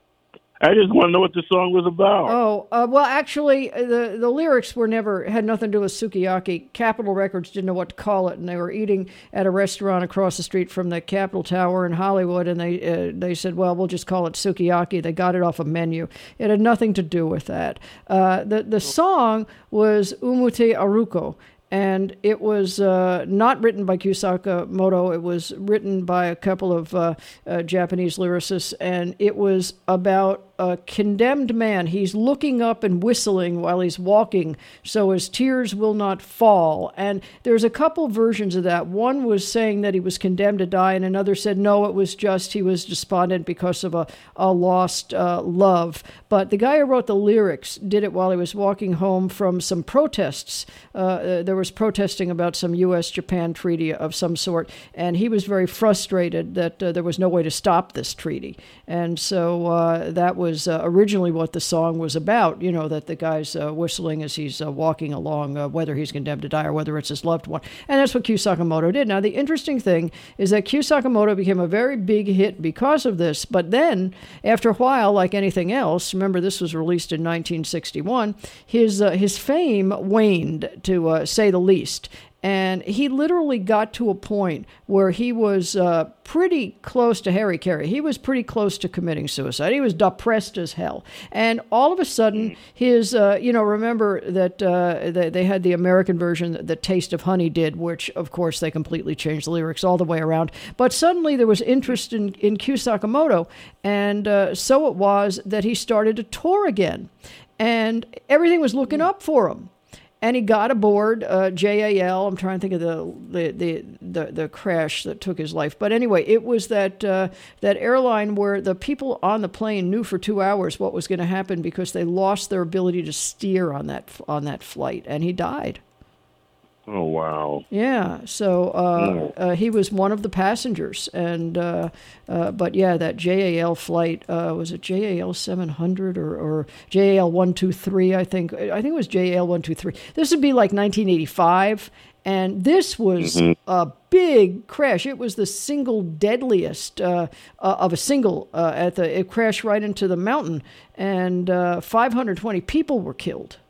I just want to know what the song was about. Oh, well, actually, the lyrics had nothing to do with sukiyaki. Capitol Records didn't know what to call it, and they were eating at a restaurant across the street from the Capitol Tower in Hollywood, and they said, well, we'll just call it sukiyaki. They got it off a menu. It had nothing to do with that. The song was Umute Aruko. And it was not written by Kyu Sakamoto. It was written by a couple of Japanese lyricists, and it was about a condemned man. He's looking up and whistling while he's walking so his tears will not fall. And there's a couple versions of that. One was saying that he was condemned to die, and another said, no, it was just he was despondent because of a lost love. But the guy who wrote the lyrics did it while he was walking home from some protests. There was protesting about some U.S.-Japan treaty of some sort, and he was very frustrated that there was no way to stop this treaty. And so that was originally what the song was about, that the guy's whistling as he's walking along, whether he's condemned to die or whether it's his loved one. And that's what Kyu Sakamoto did. Now, the interesting thing is that Kyu Sakamoto became a very big hit because of this, but then, after a while, like anything else, remember this was released in 1961, his fame waned, to say the least. And he literally got to a point where he was pretty close to Harry Carey. He was pretty close to committing suicide. He was depressed as hell. And all of a sudden, his, remember that they had the American version that Taste of Honey did, which, of course, they completely changed the lyrics all the way around. But suddenly there was interest in Kyu Sakamoto, and so it was that he started to tour again. And everything was looking up for him. And he got aboard JAL. I'm trying to think of the crash that took his life. But anyway, it was that airline where the people on the plane knew for 2 hours what was going to happen because they lost their ability to steer on that flight, and he died. Oh, wow. Yeah, so he was one of the passengers. And but yeah, that JAL flight, was it JAL 700 or JAL 123, I think. I think it was JAL 123. This would be like 1985. And this was a big crash. It was the single deadliest of a single. It crashed right into the mountain, and 520 people were killed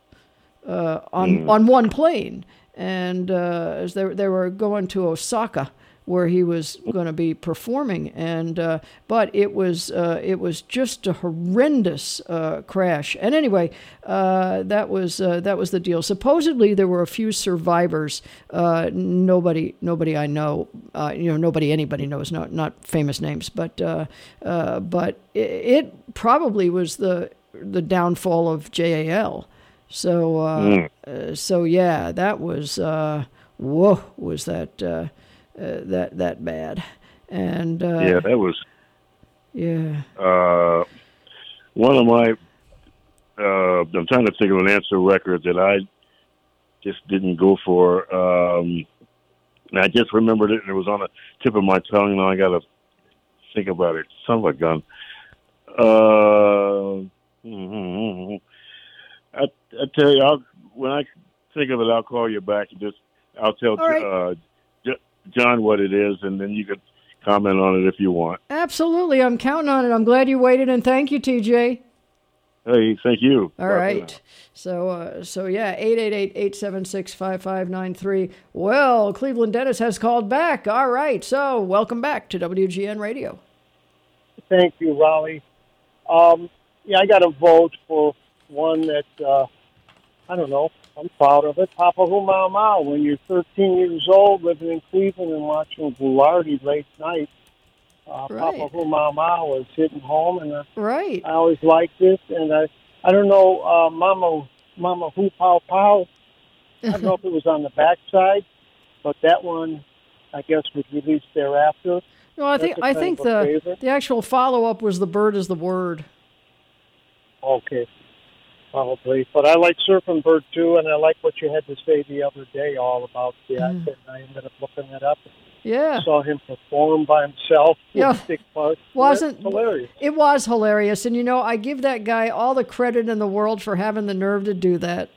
on one plane. And as they were going to Osaka, where he was going to be performing, and but it was just a horrendous crash. And anyway, that was the deal. Supposedly there were a few survivors. Nobody I know, nobody anybody knows, not famous names, but it probably was the downfall of JAL. So yeah, that was was that bad? And yeah, that was one of my. I'm trying to think of an Answer record that just didn't go for. And I just remembered it, and it was on the tip of my tongue. Now I got to think about it. Son of a gun. I tell you, when I think of it, I'll call you back and I'll tell John what it is, and then you could comment on it if you want. Absolutely. I'm counting on it. I'm glad you waited, and thank you, TJ. Hey, thank you. All right. So yeah, 888-876-5593. Well, Cleveland Dennis has called back. All right. So welcome back to WGN Radio. Thank you, Raleigh. Yeah, I got to vote for one that, I don't know, I'm proud of it. Papa Who Mau Mau. When you're 13 years old, living in Cleveland and watching Boulardi late night, Papa Who Mau Mau was hitting home, and I always liked it. And I don't know, Mama Who Pow Pow. I don't know if it was on the backside, but that one, I guess, was released thereafter. No, I think the actual follow-up was The Bird is the Word. Okay, probably. But I like Surfing Bird, too, and I like what you had to say the other day all about the actor. I ended up looking it up. Yeah. Saw him perform by himself with Dick Clark. Wasn't hilarious. It was hilarious. And, I give that guy all the credit in the world for having the nerve to do that.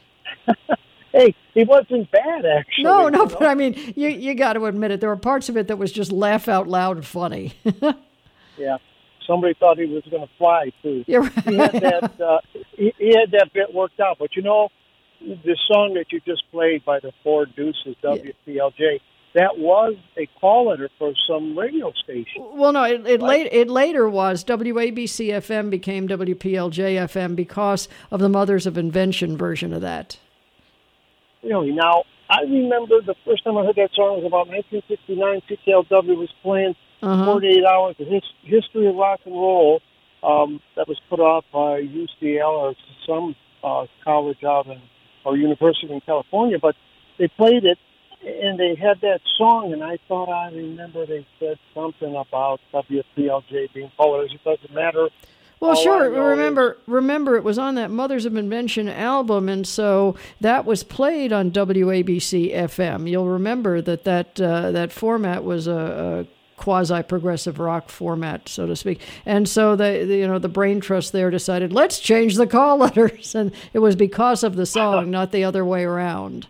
Hey, he wasn't bad, actually. No, but I mean, you got to admit it. There were parts of it that was just laugh out loud funny. Yeah. Somebody thought he was going to fly, too. You're right. He had that, he had that bit worked out. But, the song that you just played by the Four Deuces, WPLJ, that was a call letter for some radio station. Well, no, it later was. WABC-FM became WPLJ-FM because of the Mothers of Invention version of that. Really? Now, I remember the first time I heard that song was about 1969. CKLW was playing 48 Hours of History of Rock and Roll. That was put off by UCL or some college out or university in California. But they played it, and they had that song, and I thought I remember they said something about WPLJ being called. It doesn't matter. Well, sure. Remember, it was on that Mothers of Invention album, and so that was played on WABC-FM. You'll remember that format was a quasi-progressive rock format, so to speak. And so the brain trust there decided, let's change the call letters, and it was because of the song, not the other way around.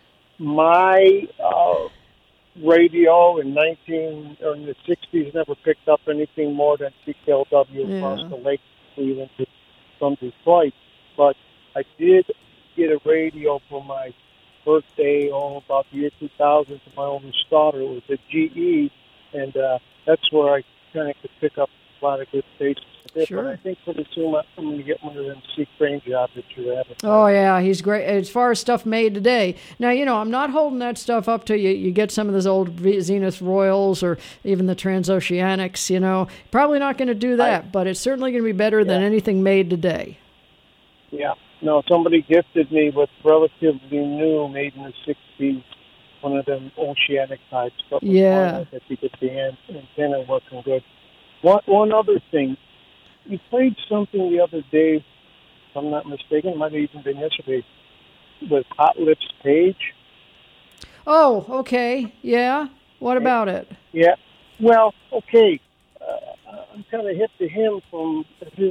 My radio in the 60s never picked up anything more than CKLW across the lake, Cleveland, from Detroit. But I did get a radio for my birthday, about the year 2000, to my oldest daughter. It was a GE, and that's where I kind of could pick up a lot of good stations. Sure. But I think pretty soon I'm going to get one of them C. Crane jobs that you're having. Oh, yeah, he's great. As far as stuff made today. Now, I'm not holding that stuff up to you. You get some of those old Zenith Royals or even the Transoceanics, Probably not going to do that, but it's certainly going to be better than anything made today. Yeah. No, somebody gifted me with relatively new, made in the 60s, one of them Oceanic types. Yeah. That you get the antenna working good. One other thing. You played something the other day, if I'm not mistaken, it might have even been yesterday, with Hot Lips Page. Oh, okay. Yeah? What about it? Yeah. Well, okay. I'm kind of hip to him from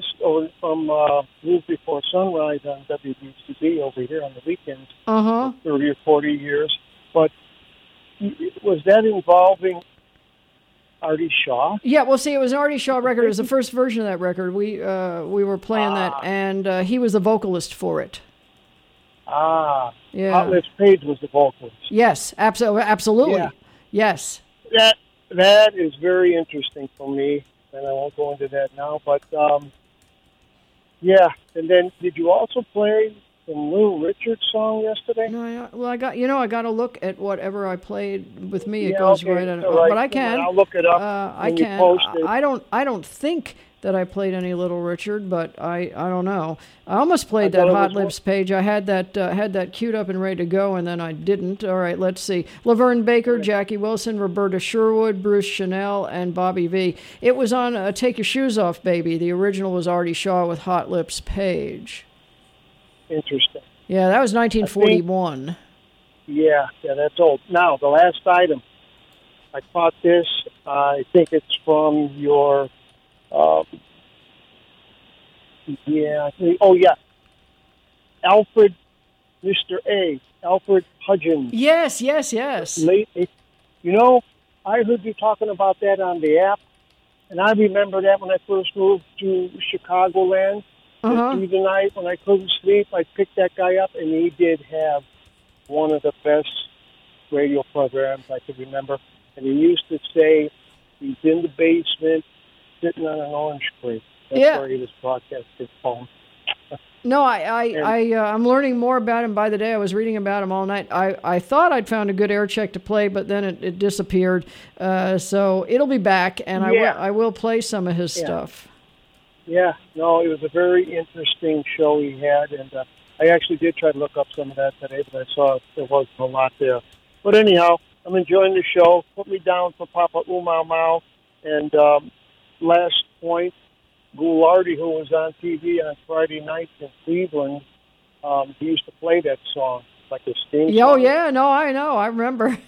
News Before Sunrise on WBCB over here on the weekends. 30 or 40 years. But was that involving Artie Shaw? Yeah, well, see, it was an Artie Shaw record. It was the first version of that record. We were playing that, and he was the vocalist for it. Yeah. Hot Lips Page was the vocalist. Yes, absolutely. Yeah. Yes. That is very interesting for me, and I won't go into that now. But yeah, and then did you also play the Lou Richards song yesterday? No, I got to look at whatever I played with me. It goes right on. Right. But I can. I'll look it up. I can. Post it. I don't think that I played any Little Richard, but I don't know. I almost played that Hot Lips Page. I had that queued up and ready to go, and then I didn't. All right, let's see. Laverne Baker, Jackie Wilson, Roberta Sherwood, Bruce Chanel, and Bobby V. It was on Take Your Shoes Off, Baby. The original was Artie Shaw with Hot Lips Page. Interesting. Yeah, that was 1941. Yeah, that's old. Now, the last item. I caught this. I think it's from your... Alfred, Mr. A, Alfred Hudgens. Yes. Lately, I heard you talking about that on the app, and I remember that when I first moved to Chicagoland. Through the night when I couldn't sleep, I picked that guy up, and he did have one of the best radio programs I could remember. And he used to say he's in the basement sitting on an orange tree. That's where he was broadcasting home. No, I'm learning more about him by the day. I was reading about him all night. I thought I'd found a good air check to play, but then it disappeared. So it'll be back, and I will play some of his stuff. Yeah, no, it was a very interesting show he had, and I actually did try to look up some of that today, but I saw there wasn't a lot there. But anyhow, I'm enjoying the show. Put me down for Papa Mau Mau. And last point, Ghoulardi, who was on TV on Friday nights in Cleveland, he used to play that song, like a theme song. Oh, yeah, no, I know. I remember.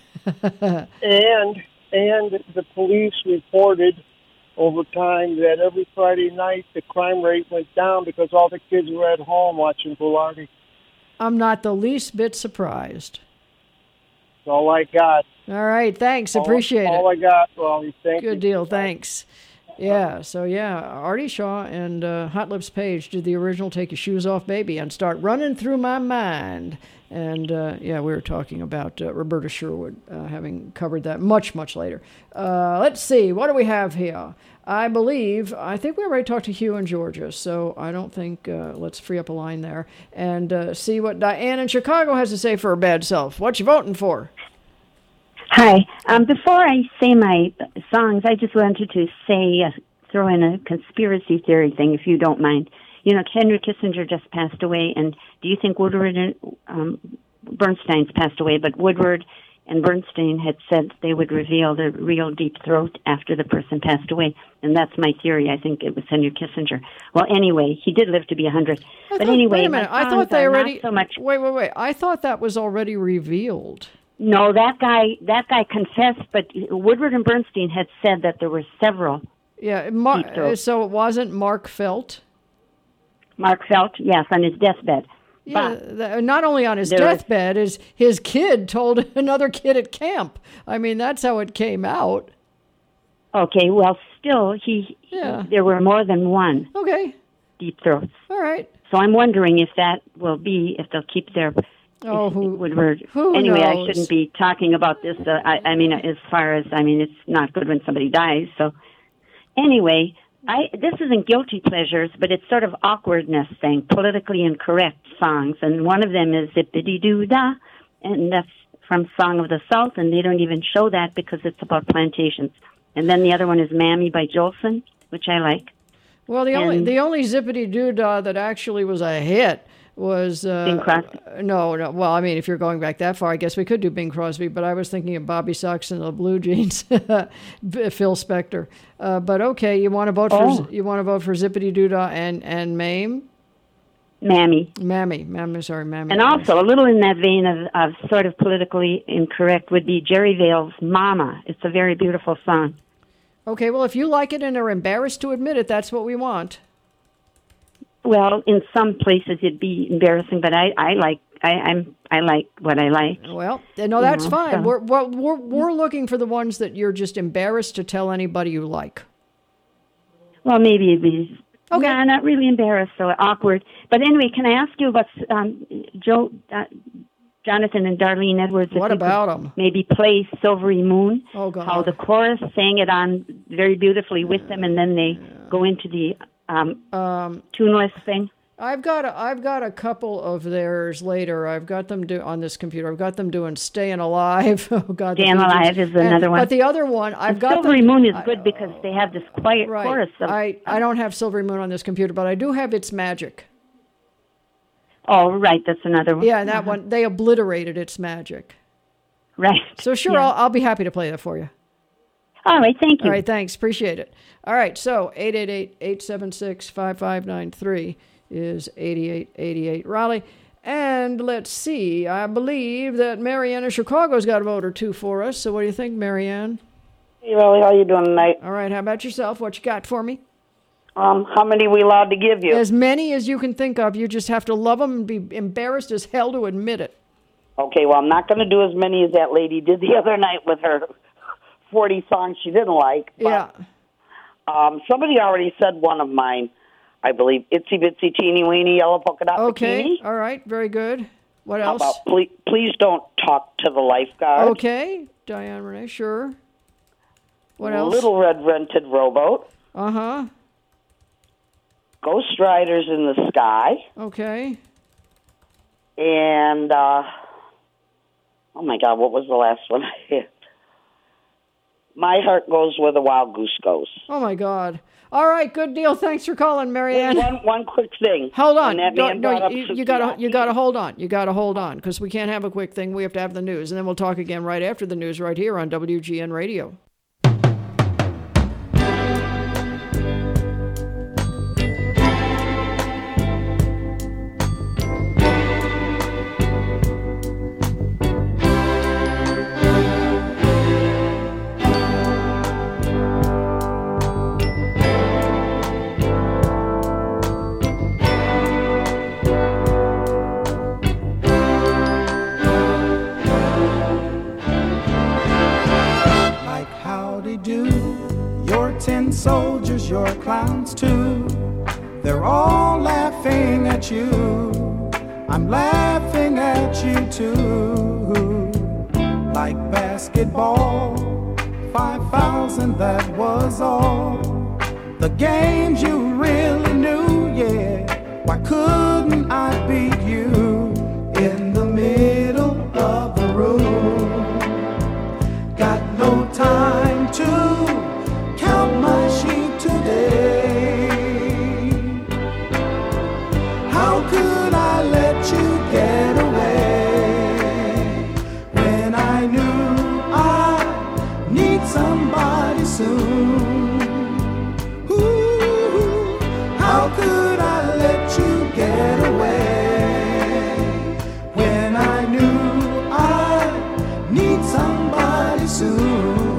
And the police reported over time that every Friday night the crime rate went down because all the kids were at home watching Ghoulardi. I'm not the least bit surprised. That's all I got. All right, thanks. Appreciate it. All I got, Raleigh. Thank you. Good deal. Thanks. Yeah, so Artie Shaw and Hot Lips Page did the original Take Your Shoes Off Baby and Start Running Through My Mind. And, we were talking about Roberta Sherwood having covered that much, much later. Let's see. What do we have here? I think we already talked to Hugh in Georgia, so I don't think, let's free up a line there and see what Diane in Chicago has to say for her bad self. What you voting for? Hi. Before I say my songs, I just wanted to say, throw in a conspiracy theory thing, if you don't mind. Henry Kissinger just passed away, and do you think Woodward and Bernstein's passed away, but Woodward and Bernstein had said they would reveal the real deep throat after the person passed away, and that's my theory. I think it was Henry Kissinger. Well, anyway, he did live to be 100. But anyway, wait a minute. I thought they already... So much... Wait. I thought that was already revealed. No, that guy confessed, but Woodward and Bernstein had said that there were several. Yeah, so it wasn't Mark Felt? Mark Felt, yes, on his deathbed. Yeah, not only on his deathbed, is his kid told another kid at camp. I mean, that's how it came out. Okay, well, still, there were more than one. Okay. Deep throats. All right. So I'm wondering if that will be, if they'll keep their... Woodward. Anyway, knows? I shouldn't be talking about this. It's not good when somebody dies. So, anyway, this isn't guilty pleasures, but it's sort of awkwardness thing, politically incorrect songs, and one of them is Zippity Doo Dah, and that's from Song of the South, and they don't even show that because it's about plantations. And then the other one is Mammy by Jolson, which I like. Well, the only Zippity Doo Dah that actually was a hit was Bing Crosby. No. Well, I mean, if you're going back that far, I guess we could do Bing Crosby. But I was thinking of Bobby Sox and the Blue Jeans, Phil Spector. But okay, you want to vote for Zippity Doo Dah and Mammy. Mammy. Sorry, Mammy. And also a little in that vein of sort of politically incorrect would be Jerry Vale's "Mama." It's a very beautiful song. Okay, well, if you like it and are embarrassed to admit it, that's what we want. Well, in some places it'd be embarrassing, but I like what I like. Well, no, that's fine. So. We're looking for the ones that you're just embarrassed to tell anybody you like. Well, maybe it'd be not really embarrassed, so awkward. But anyway, can I ask you about Jonathan and Darlene Edwards? What about them? Maybe play "Silvery Moon." Oh God! How the chorus sang it on very beautifully with them, and then they go into the tuneless thing. I've got a couple of theirs later. I've got them on this computer. I've got them doing "Staying Alive." Oh God, "Staying Alive" is another one. But the other one, I've got "Silvery Moon" is good because they have this quiet chorus. I don't have "Silvery Moon" on this computer, but I do have "It's Magic." Oh, right, that's another one. Yeah, and that one they obliterated "It's Magic." Right. So sure, yeah. I'll be happy to play that for you. All right, thank you. All right, thanks. Appreciate it. All right, so 888-876-5593 is 8888. Raleigh, And let's see, I believe that Marianne in Chicago's got a vote or two for us. So what do you think, Marianne? Hey, Rolly, how you doing tonight? All right, how about yourself? What you got for me? How many are we allowed to give you? As many as you can think of. You just have to love them and be embarrassed as hell to admit it. Okay, well, I'm not going to do as many as that lady did the other night with her 40 songs she didn't like. But, somebody already said one of mine, I believe. Itsy Bitsy Teeny Weeny Yellow Polka Dot Bikini. All right, very good. What else? How about Please Don't Talk to the Lifeguard? Okay, Diane Renee, sure. What else? Little Red Rented Rowboat. Uh-huh. Ghost Riders in the Sky. Okay. And, oh my God, what was the last one I hit? My Heart Goes Where the Wild Goose Goes. Oh, my God. All right, good deal. Thanks for calling, Marianne. One quick thing. Hold on. No, you gotta hold on. You gotta hold on, because we can't have a quick thing. We have to have the news, and then we'll talk again right after the news right here on WGN Radio. Soldiers, your clowns too. They're all laughing at you. I'm laughing at you too. Like basketball, 5,000, that was all. The games you really knew, yeah. Why couldn't I beat you in the middle of the room? Got no time to count my sheep today. How could I let you get away when I knew I need somebody soon? Ooh, how could I let you get away when I knew I need somebody soon?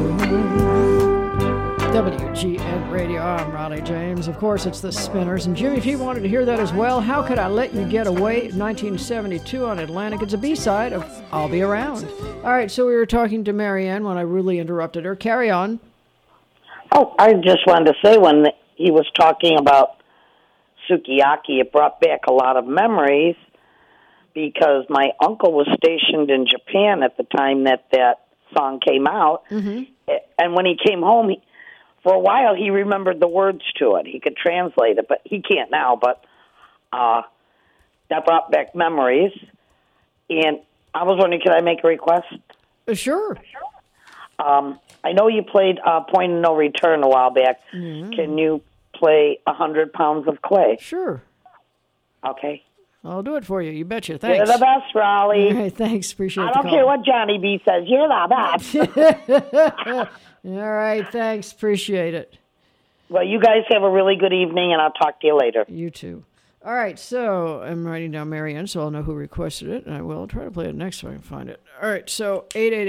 WGN Radio, I'm Raleigh James. Of course, it's the Spinners. And Jimmy P wanted to hear that as well. How Could I Let You Get Away? 1972 on Atlantic. It's a B-side of I'll Be Around. All right, so we were talking to Marianne when I rudely interrupted her. Carry on. Oh, I just wanted to say when he was talking about sukiyaki, it brought back a lot of memories because my uncle was stationed in Japan at the time that song came out. Mm-hmm. And when he came home, for a while, he remembered the words to it. He could translate it, but he can't now. But that brought back memories. And I was wondering, could I make a request? Sure. I know you played Point of No Return a while back. Mm-hmm. Can you play 100 Pounds of Clay? Sure. Okay. I'll do it for you. You betcha. Thanks. You're the best, Raleigh. All right, thanks. Appreciate it. I don't care what Johnny B says. You're the best. All right, thanks. Appreciate it. Well, you guys have a really good evening, and I'll talk to you later. You too. All right, so I'm writing down Marianne, so I'll know who requested it, and I will try to play it next so I can find it. All right, so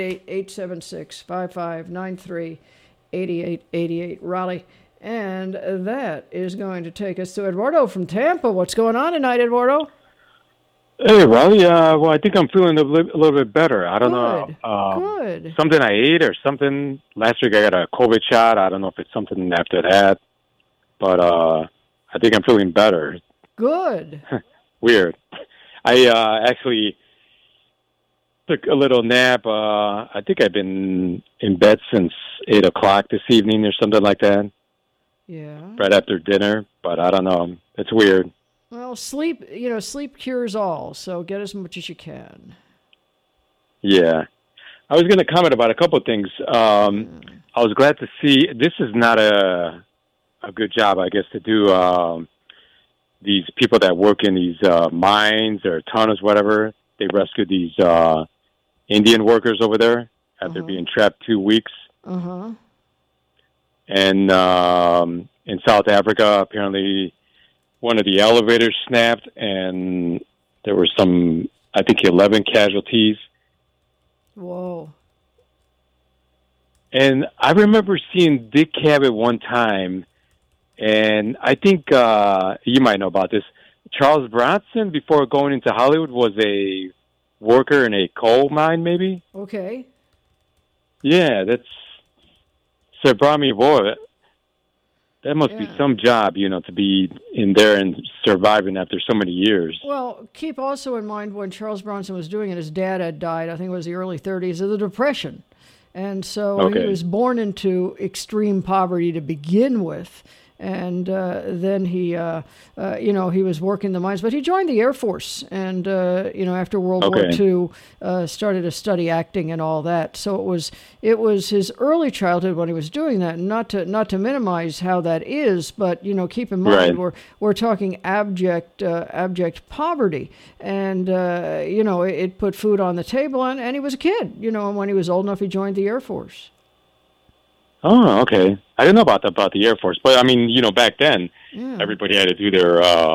888-876-5593, 8888 Raleigh. And that is going to take us to Eduardo from Tampa. What's going on tonight, Eduardo? Hey, Raleigh. Well, I think I'm feeling a little bit better. I don't know. Good. Something I ate or something. Last week I got a COVID shot. I don't know if it's something after that. But I think I'm feeling better. Good. Weird. I actually took a little nap. I think I've been in bed since 8 o'clock this evening or something like that. Yeah. Right after dinner. But I don't know. It's weird. Well, sleep cures all, so get as much as you can. Yeah. I was going to comment about a couple of things. I was glad to see, this is not a good job, I guess, to do these people that work in these mines or tunnels, whatever. They rescued these Indian workers over there after being trapped 2 weeks. Uh-huh. And in South Africa, apparently one of the elevators snapped and There were some, I think, 11 casualties. Whoa. And I remember seeing Dick Cavett one time, and I think you might know about this. Charles Bronson, before going into Hollywood, was a worker in a coal mine, maybe? Okay. Yeah, so it brought me, boy, that must be some job, to be in there and surviving after so many years. Well, keep also in mind when Charles Bronson was doing it, his dad had died, I think it was the early 30s, of the Depression. And so he was born into extreme poverty to begin with. And then he was working the mines. But he joined the Air Force and, after World War II, started to study acting and all that. So it was his early childhood when he was doing that. And not to minimize how that is, but, keep in mind we're talking abject poverty. And, it put food on the table. And he was a kid, and when he was old enough, he joined the Air Force. Oh, okay. I didn't know about the Air Force, but I mean, back then, everybody had to do their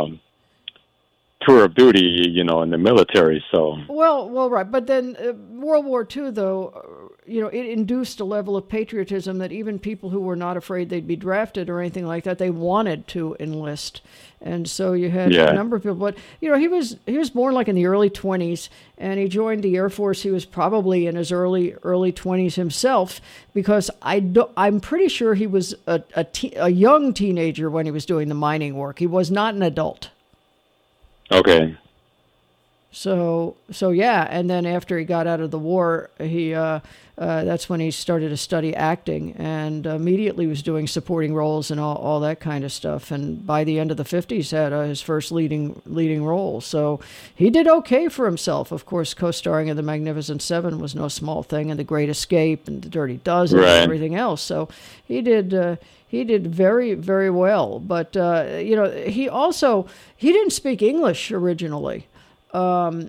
tour of duty, in the military. So well, right. But then World War II, though, it induced a level of patriotism that even people who were not afraid they'd be drafted or anything like that, they wanted to enlist. And so you had a number of people. But he was born like in the early 20s, and he joined the Air Force. He was probably in his early 20s himself, because I'm pretty sure he was a young teenager when he was doing the mining work. He was not an adult. Okay. So yeah, and then after he got out of the war, he that's when he started to study acting, and immediately was doing supporting roles and all that kind of stuff. And by the end of the 50s, had his first leading role. So he did okay for himself. Of course, co-starring in The Magnificent Seven was no small thing, and The Great Escape and The Dirty Dozen and everything else. So he did very, very well. But he didn't speak English originally. When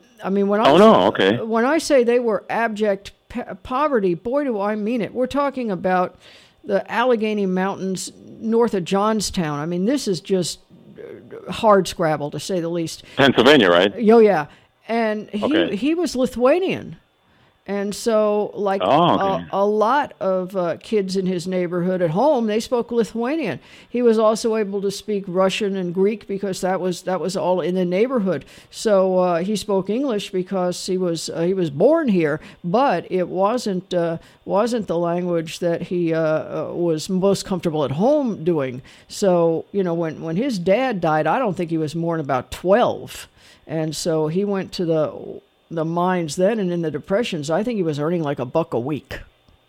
I say they were abject poverty, boy, do I mean it. We're talking about the Allegheny Mountains north of Johnstown. I mean, this is just hard scrabble, to say the least. Pennsylvania, right? Oh, yeah. And he was Lithuanian. And so, a lot of kids in his neighborhood at home, they spoke Lithuanian. He was also able to speak Russian and Greek because that was all in the neighborhood. So he spoke English because he was born here, but it wasn't the language that he was most comfortable at home doing. So when his dad died, I don't think he was more than about 12, and so he went to the mines then, and in the Depressions, I think he was earning like $1 a week.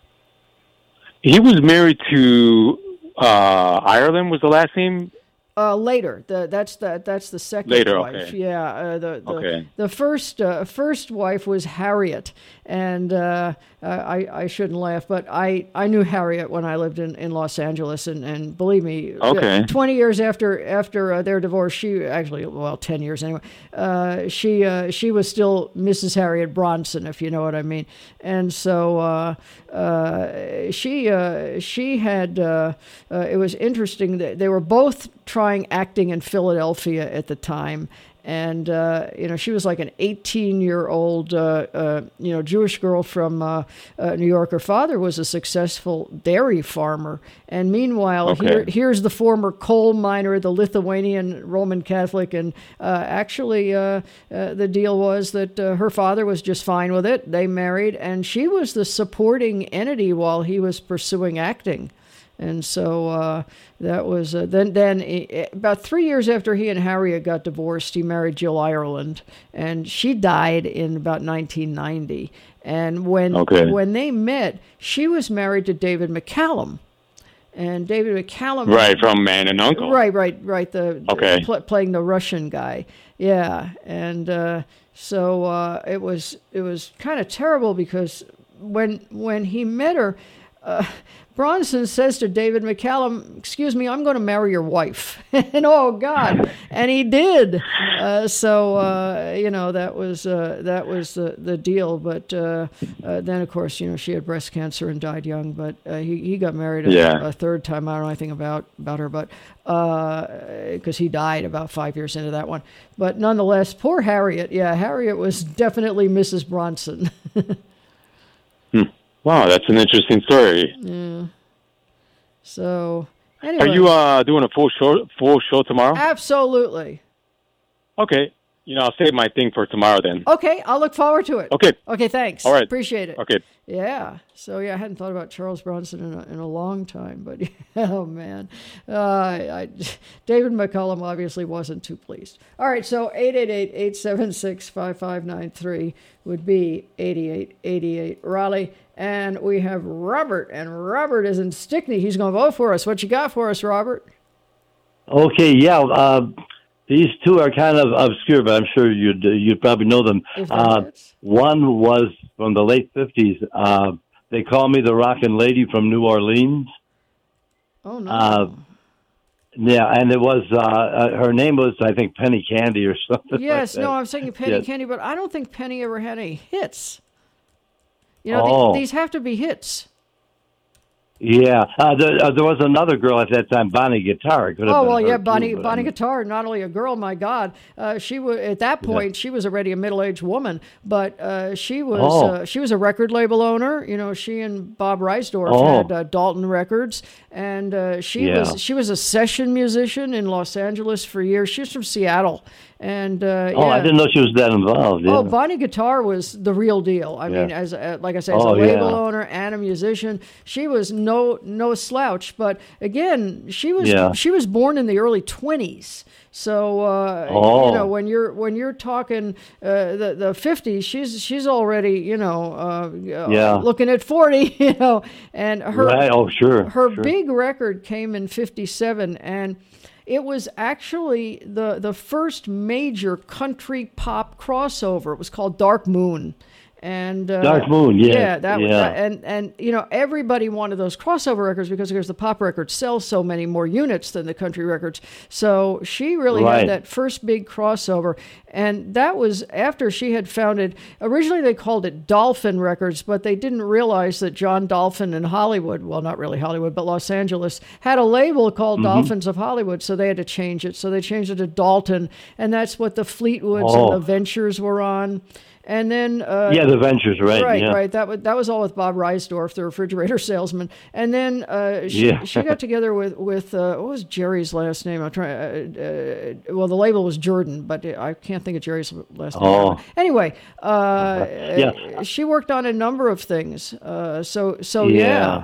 He was married to Ireland. Was the last name? Later. That's the second wife. Okay. Yeah. The first wife was Harriet, and I shouldn't laugh, but I knew Harriet when I lived in Los Angeles, and believe me, 20 years after their divorce, 10 years anyway, she was still Mrs. Harriet Bronson, if you know what I mean. And so she had it was interesting that they were both trying acting in Philadelphia at the time. And, she was like an 18-year-old, Jewish girl from New York. Her father was a successful dairy farmer. And meanwhile, here's the former coal miner, the Lithuanian Roman Catholic. And the deal was that her father was just fine with it. They married, and she was the supporting entity while he was pursuing acting. And so that was then about 3 years after he and Harriet got divorced, he married Jill Ireland, and she died in about 1990. And when they met, she was married to David McCallum. And David McCallum, from Man and Uncle, playing the Russian guy, and so it was kind of terrible because when he met her. Bronson says to David McCallum, "Excuse me, I'm going to marry your wife." And oh God, and he did. That was the deal. But then, of course, she had breast cancer and died young. But he got married a third time. I don't know anything about her, but because he died about 5 years into that one. But nonetheless, poor Harriet. Yeah, Harriet was definitely Mrs. Bronson. Wow, that's an interesting story. Yeah. So, anyway. Are you doing a full show tomorrow? Absolutely. Okay. I'll save my thing for tomorrow then. Okay, I'll look forward to it. Okay. Okay, thanks. All right. Appreciate it. Okay. Yeah. So, I hadn't thought about Charles Bronson in a long time, but oh, man. David McCullum obviously wasn't too pleased. All right, so 888-876-5593 would be 8888 Raleigh. And we have Robert, and Robert is in Stickney. He's going to vote for us. What you got for us, Robert? Okay, yeah. These two are kind of obscure, but I'm sure you'd probably know them. One was from the late 50s. They Call Me the Rockin' Lady from New Orleans. Oh, no. Yeah, and it was, her name was, I think, Penny Candy or something. Yes, like that. no, I'm saying Penny Candy, but I don't think Penny ever had any hits. These have to be hits. Yeah, there was another girl at that time, Bonnie Guitar. Bonnie Guitar, not only a girl, my God, she was at that point. She was already a middle-aged woman, but she was a record label owner. She and Bob Reisdorf had Dalton Records, and she was a session musician in Los Angeles for years. She was from Seattle. And I didn't know she was that involved. Yeah. Oh, Bonnie Guitar was the real deal. I mean, as like I say, as a label owner and a musician, she was no slouch. But again, she was born in the early 20s. So when you're talking the 50s, she's already looking at 40. And her big record came in 57, and it was actually the first major country pop crossover. It was called Dark Moon. And Dark Moon, and everybody wanted those crossover records because the pop records sell so many more units than the country records. So she really had that first big crossover, and that was after she had founded. Originally, they called it Dolphin Records, but they didn't realize that John Dolphin in Hollywood, well, not really Hollywood, but Los Angeles, had a label called Dolphins of Hollywood, so they had to change it. So they changed it to Dalton, and that's what the Fleetwoods and the Ventures were on. And then the Ventures, right? Right. That was all with Bob Reisdorf, the refrigerator salesman. And then she got together with what was Jerry's last name? I'm trying. The label was Jordan, but I can't think of Jerry's last name. Anyway, she worked on a number of things. Absolutely.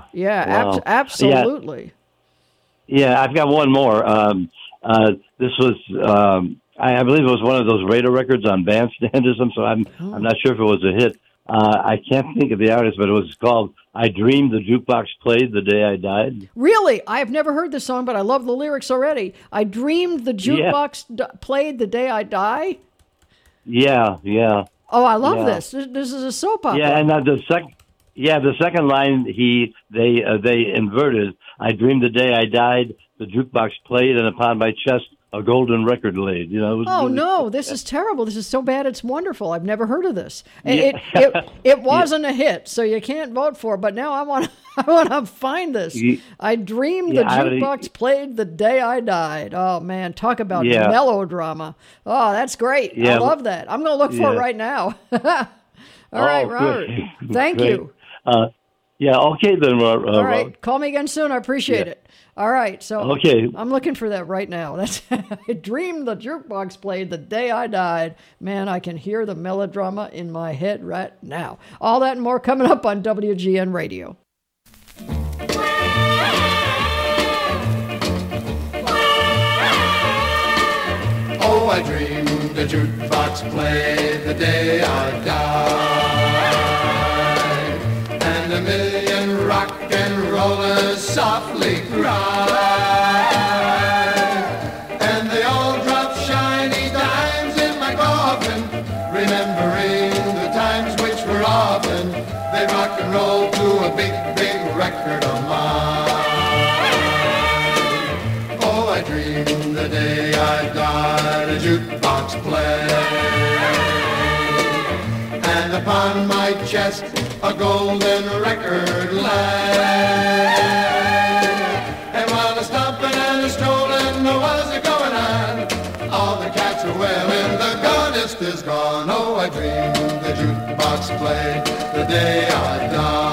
Yeah, I've got one more. This was. I believe it was one of those radar records on Bandstand or something, so I'm not sure if it was a hit. I can't think of the artist, but it was called I Dreamed the Jukebox Played the Day I Died. Really? I have never heard this song, but I love the lyrics already. I dreamed the jukebox played the day I die? Yeah. Oh, I love this. This is a soap opera. Yeah, and the second line, they inverted. I dreamed the day I died, the jukebox played, and upon my chest a golden record laid. No, this is terrible. This is so bad it's wonderful. I've never heard of this. It wasn't a hit, so you can't vote for it, but now I want to find this. I dreamed the jukebox played the day I died. Oh man, talk about melodrama. Oh, that's great. I love that. I'm going to look for it right now. All right, Robert. Thank you. Okay then. All right, call me again soon. I appreciate it. All right, so I'm looking for that right now. That's I dreamed the jukebox played the day I died. Man, I can hear the melodrama in my head right now. All that and more coming up on WGN Radio. Oh, I dreamed the jukebox played the day I died, and a million rock and rollers softly cried, and they all dropped shiny dimes in my coffin, remembering the times which were often. They rock and roll to a big, big record the day I died, a jukebox played. And upon my chest a golden record lay. And while a stomping and a strolling was a going on, all the cats are wailing, the gunist is gone. Oh, I dreamed the jukebox played the day I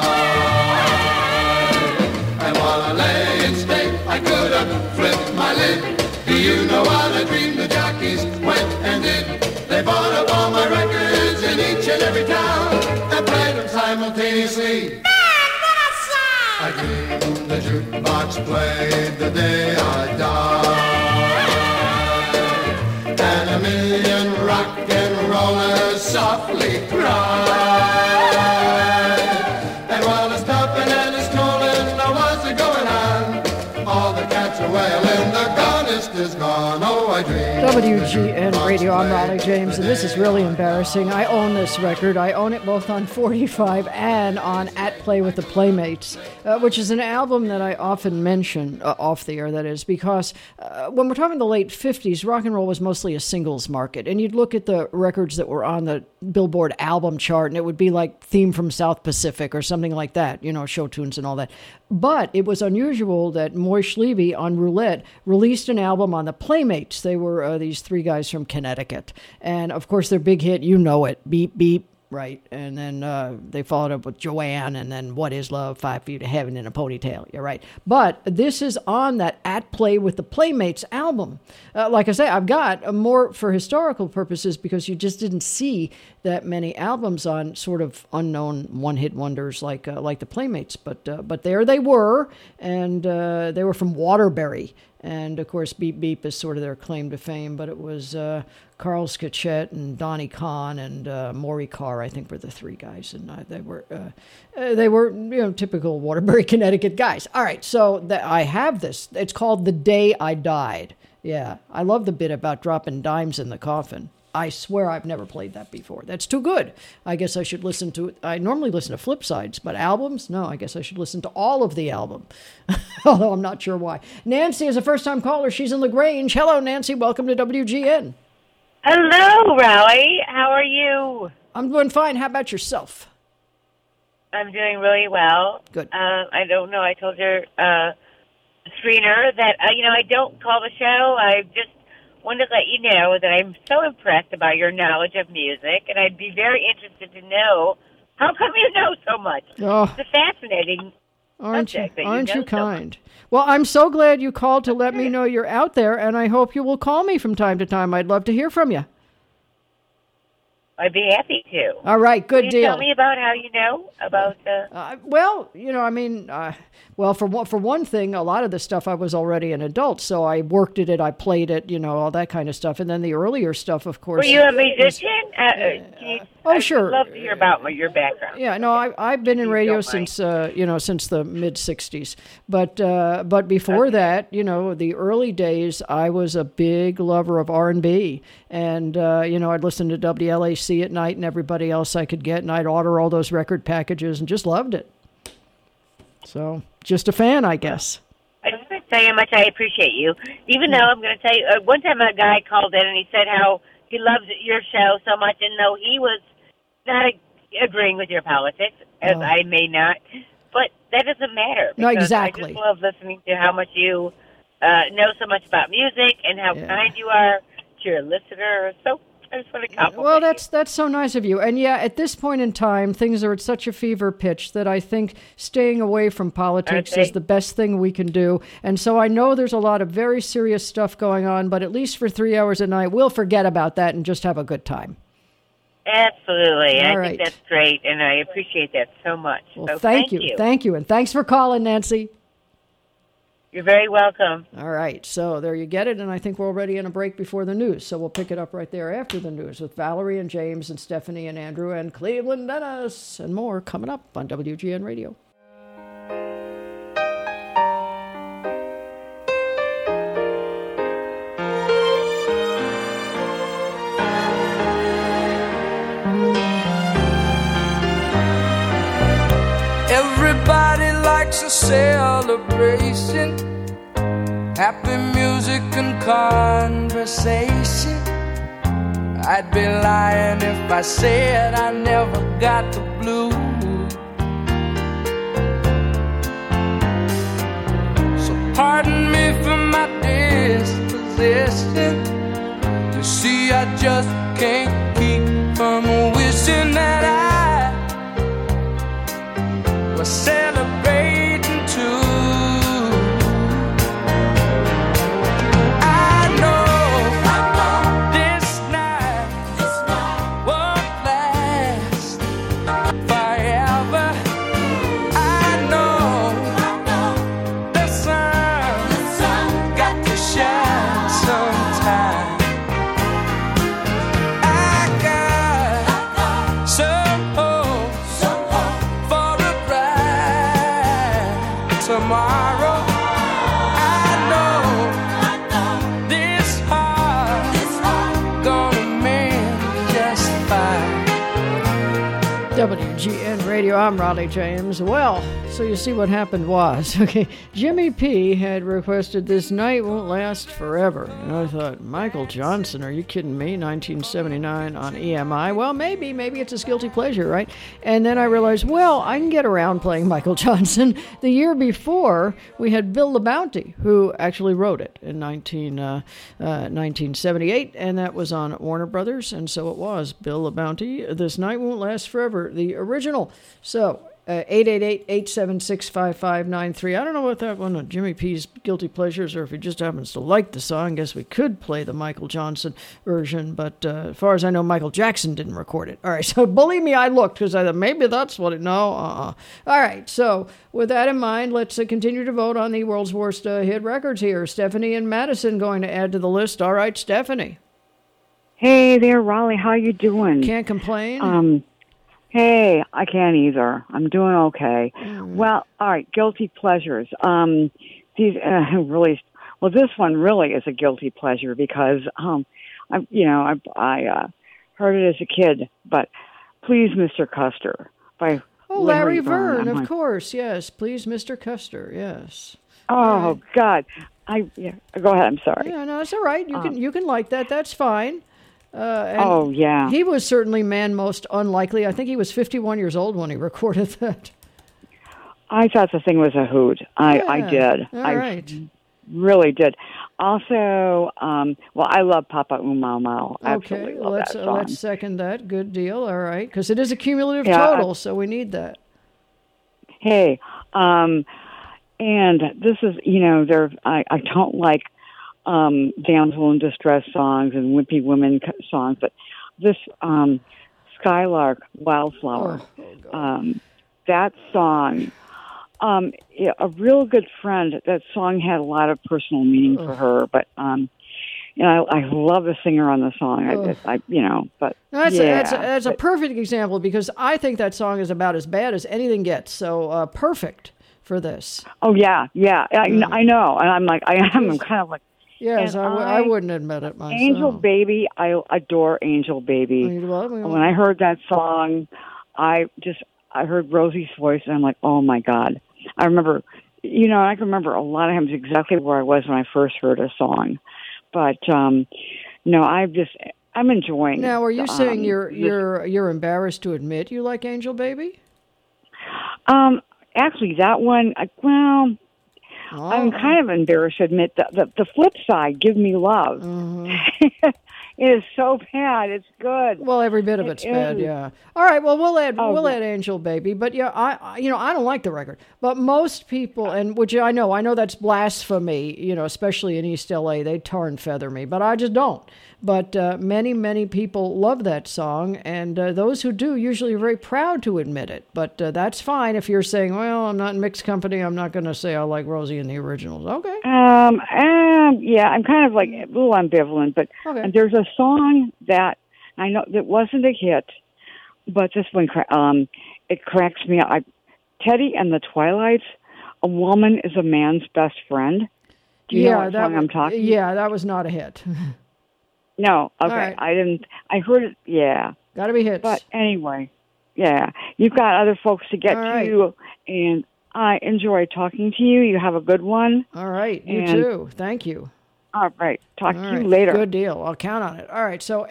died. And while I lay in state, I could have flipped my lid. Do you know what I dreamed the jockeys went and did? They bought up all my records in each and every town and played them simultaneously. I dreamed the jukebox played the day I died. And a million rock and rollers softly cried. And while the stomping and the strolling was a going on, all the cats are wailing, the gunist is gone. Oh, I dreamed. WGN Radio, I'm Raleigh James, and this is really embarrassing. I own this record. I own it both on 45 and on At Play with the Playmates, which is an album that I often mention, off the air, that is, because when we're talking the late 50s, rock and roll was mostly a singles market, and you'd look at the records that were on the Billboard album chart, and it would be like Theme from South Pacific or something like that, you know, show tunes and all that. But it was unusual that Moish Levy on Roulette released an album on the Playmates. They were these three guys from Connecticut. And, of course, their big hit, you know it, Beep, Beep, right? And then they followed up with Joanne, and then What Is Love, 5 Feet to Heaven in a Ponytail. You're right. But this is on that At Play with the Playmates album. Like I say, I've got more for historical purposes because you just didn't see that many albums on sort of unknown one-hit wonders like the Playmates. But there they were, and they were from Waterbury. And, of course, Beep Beep is sort of their claim to fame, but it was Carl Skachett and Donnie Kahn and Maury Carr, I think, were the three guys. And they were typical Waterbury, Connecticut guys. All right, so I have this. It's called The Day I Died. Yeah, I love the bit about dropping dimes in the coffin. I swear I've never played that before. That's too good. I guess I should listen to it. I normally listen to flip sides, but albums? No, I guess I should listen to all of the album. Although I'm not sure why. Nancy is a first-time caller. She's in LaGrange. Hello, Nancy. Welcome to WGN. Hello, Raleigh. How are you? I'm doing fine. How about yourself? I'm doing really well. Good. I don't know. I told your screener that, I don't call the show. I just wanted to let you know that I'm so impressed about your knowledge of music, and I'd be very interested to know how come you know so much. Oh. It's a fascinating subject that aren't you know you kind? Well, I'm so glad you called to let me know you're out there, and I hope you will call me from time to time. I'd love to hear from you. I'd be happy to. All right, good Can you deal. tell me about how you know about for one thing, a lot of the stuff I was already an adult, so I worked at it, I played it, all that kind of stuff. And then the earlier stuff, of course. Were you a musician? Sure. I'd love to hear about your background. Yeah, no, I've been in radio since since the mid '60s. But before that, the early days, I was a big lover of R&B, and I'd listen to WLAC at night and everybody else I could get, and I'd order all those record packages and just loved it. So, just a fan, I guess. I just want to tell you how much I appreciate you. Even though I'm going to tell you, one time a guy called in and he said how he loves your show so much, and though he was not agreeing with your politics, as I may not, but that doesn't matter. No, exactly. I just love listening to how much you know so much about music and how kind you are to your listener. So I just want to compliment Well, that's so nice of you. And yeah, at this point in time, things are at such a fever pitch that I think staying away from politics is the best thing we can do. And so I know there's a lot of very serious stuff going on, but at least for 3 hours a night, we'll forget about that and just have a good time. Absolutely. All I right. think that's great, and I appreciate that so much. Well, so thank you. Thank you. And thanks for calling, Nancy. You're very welcome. All right, so there you get it, and I think we're already in a break before the news, so we'll pick it up right there after the news with Valerie and James and Stephanie and Andrew and Cleveland Dennis and more coming up on WGN Radio. Everybody likes a celebration. Happy music second conversation. I'd be lying if I said I never got the blues. So pardon me for my disposition. You see, I just can't keep from wishing that I was celebrating too. WGN Radio, I'm Raleigh James. Well, so you see what happened was, okay, Jimmy P had requested This Night Won't Last Forever. And I thought, Michael Johnson, are you kidding me? 1979 on EMI. Well, maybe it's his guilty pleasure, right? And then I realized, well, I can get around playing Michael Johnson. The year before, we had Bill LaBounty, who actually wrote it in 1978, and that was on Warner Brothers, and so it was. Bill LaBounty, This Night Won't Last Forever, the original. So, 888-876-5593. I don't know what that one of Jimmy P's guilty pleasures, or if he just happens to like the song. I guess we could play the Michael Johnson version, but as far as I know, Michael Jackson didn't record it. All right, so believe me, I looked, because I thought maybe that's what it... No, All right, so with that in mind, let's continue to vote on the world's worst hit records here. Stephanie and Madison going to add to the list. All right, Stephanie. Hey there, Raleigh. How you doing? Can't complain. Hey, I can't either. I'm doing okay. Well, all right, guilty pleasures. These really, well, this one really is a guilty pleasure because I heard it as a kid. But Please, Mr. Custer by Larry Verne, of course. Yes, Please, Mr. Custer. Yes. Oh God, go ahead. I'm sorry. Yeah, no, it's all right. You can like that. That's fine. Yeah. He was certainly man most unlikely. I think he was 51 years old when he recorded that. I thought the thing was a hoot. I did. All right. Really did. Also, I love Papa Umau. Okay, let's second that. Good deal. All right, because it is a cumulative total, so we need that. Hey, and this is, I don't like damsel in distress songs and wimpy women songs, but this Skylark Wildflower, that song, a real good friend. That song had a lot of personal meaning for her, but I love the singer on the song. That's a perfect example because I think that song is about as bad as anything gets. So perfect for this. Oh yeah. I know, and I'm kind of like. Yes, I wouldn't admit it myself. Angel Baby, I adore Angel Baby. When I heard that song, I heard Rosie's voice, and I'm like, oh my God. I remember, I can remember a lot of times exactly where I was when I first heard a song. But, I'm enjoying. Now, are you saying you're embarrassed to admit you like Angel Baby? Actually, that one, I'm kind of embarrassed to admit that the flip side, Give Me Love. Mm-hmm. It is so bad. It's good. Well, every bit of it's bad, yeah. All right, well, we'll add Angel Baby, but yeah, I don't like the record. But most people, and which I know that's blasphemy, especially in East LA, they tar and feather me, but I just don't. But many, many people love that song, and those who do usually are very proud to admit it. But that's fine if you're saying, well, I'm not in mixed company, I'm not going to say I like Rosie and the Originals. Okay. Yeah, I'm kind of like a little ambivalent, but there's a song that I know that wasn't a hit, but this one, it cracks me up. Teddy and the Twilights, A Woman is a Man's Best Friend. Do you know what song I'm talking? Yeah, that was not a hit. No, okay. Right. I didn't. I heard it. Yeah, got to be hits. But anyway, yeah, you've got other folks to get to, and I enjoy talking to you. You have a good one. All right, you too. Thank you. All right. Talk All to you right. later. Good deal. I'll count on it. All right. So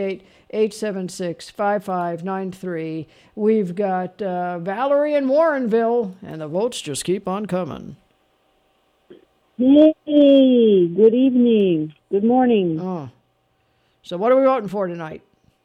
888-876-5593. We've got Valerie in Warrenville, and the votes just keep on coming. Hey, good evening. Good morning. Oh. So what are we voting for tonight?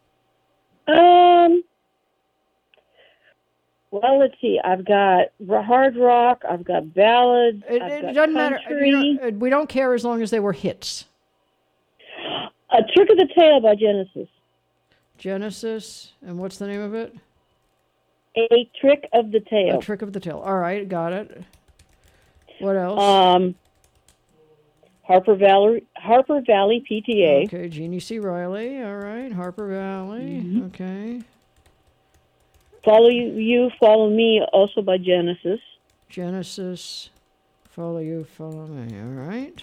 Well, let's see. I've got hard rock. I've got ballads. It doesn't matter. We don't care as long as they were hits. A Trick of the Tail by Genesis. Genesis, and what's the name of it? A Trick of the Tail. A Trick of the Tail. All right, got it. What else? Harper Valley PTA. Okay, Jeannie C. Riley. All right, Harper Valley. Mm-hmm. Okay. Follow You, Follow Me, also by Genesis. Genesis, Follow You, Follow Me. All right.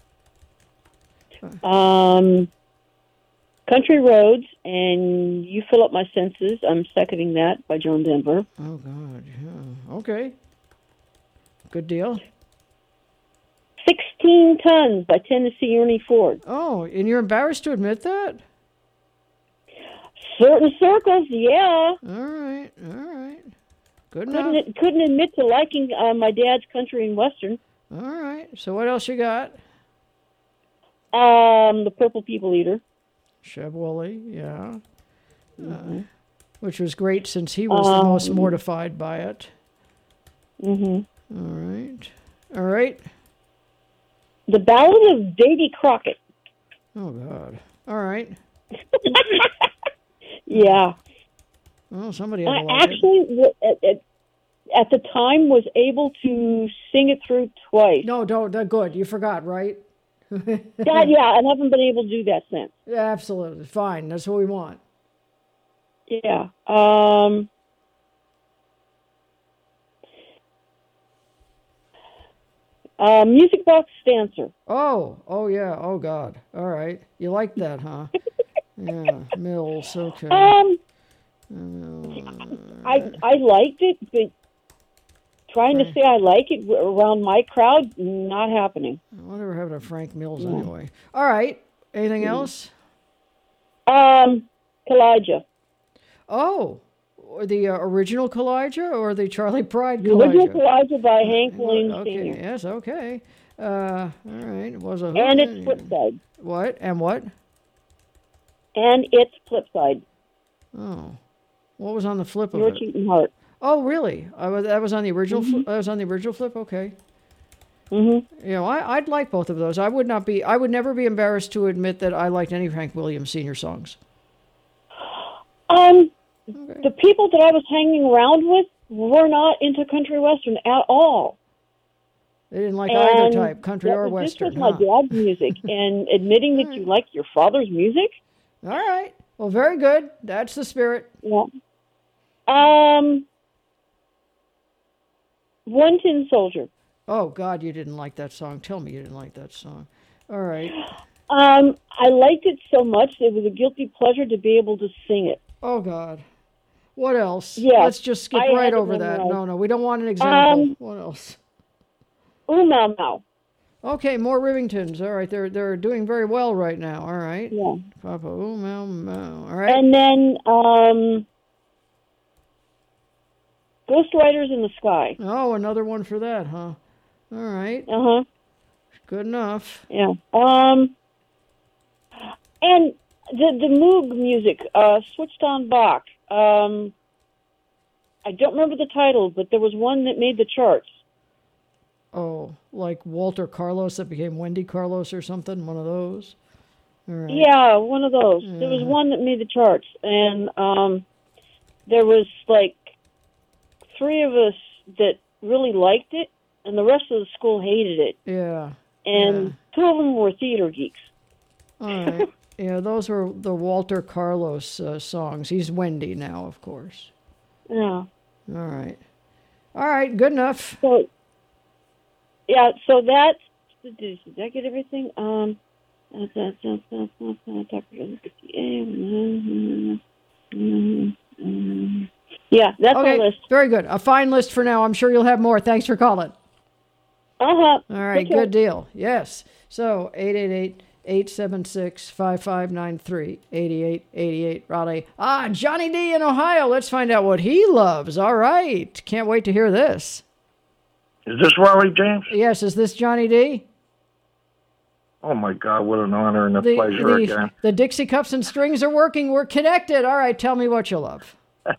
Country Roads and You Fill Up My Senses. I'm seconding that by Joan Denver. Oh, God. Yeah. Okay. Good deal. 16 Tons by Tennessee Ernie Ford. Oh, and you're embarrassed to admit that? Certain circles, yeah. All right. Good enough. Couldn't admit to liking my dad's country and western. All right. So what else you got? The Purple People Eater. Sheb Woolley, yeah. Which was great since he was the most mortified by it. Mm-hmm. All right. The Ballad of Davy Crockett. Oh, God. All right. Yeah. Well, somebody had to I like actually, at the time, was able to sing it through twice. No, don't. Good. You forgot, right? Yeah, I haven't been able to do that since. Yeah, absolutely. Fine. That's what we want. Yeah. Music Box Dancer. Oh, yeah. Oh, God. All right. You like that, huh? Yeah, Mills. Okay. I liked it, but trying to say I like it around my crowd, not happening. I wonder we're having a Frank Mills anyway. All right. Anything else? Kalijah. Oh, the original Kalijah or the Charlie Pride The Kalijah? original Kalijah by Hank Williams Okay. Sr. Yes. Okay. All right. It was a And its flip side. What? And what? And its flip side. Oh, what was on the flip of Your it? Cheating Heart. Oh, really? That was on the original. That was on the original flip. Okay. Mm-hmm. You know, I'd like both of those. I would never be embarrassed to admit that I liked any Hank Williams Sr. songs. The people that I was hanging around with were not into country western at all. They didn't like either type, country or western. This was my dad's music, and admitting that you like your father's music. All right. Well, very good. That's the spirit. Yeah. One Tin Soldier. Oh, God, you didn't like that song. Tell me you didn't like that song. All right. I liked it so much, it was a guilty pleasure to be able to sing it. Oh, God. What else? Yeah. Let's just skip right over that. No, we don't want an example. What else? Ooh, Mau. Okay, more Rivingtons. All right, they're doing very well right now. All right. Yeah. Papa, ooh, Mau. All right. And then Ghost Riders in the Sky. Oh, another one for that, huh? All right. Uh-huh. Good enough. Yeah. And the Moog music, Switched on Bach. I don't remember the title, but there was one that made the charts. Oh, like Walter Carlos that became Wendy Carlos or something? One of those? All right. Yeah, one of those. There was one that made the charts, and there was like 3 of us that really liked it, and the rest of the school hated it. Yeah. And 2 of them were theater geeks. All right. Yeah, those were the Walter Carlos songs. He's Wendy now, of course. Yeah. All right. All right, good enough. So, yeah, so that's... Did I get everything? Yeah, that's okay, our list. Very good. A fine list for now. I'm sure you'll have more. Thanks for calling. Uh-huh. All right, good deal. Yes. So 888-876-5593, 8888 Raleigh. Johnny D in Ohio. Let's find out what he loves. All right. Can't wait to hear this. Is this Raleigh James? Yes. Is this Johnny D? Oh, my God. What an honor and a pleasure again. The Dixie Cups and Strings are working. We're connected. All right. Tell me what you love.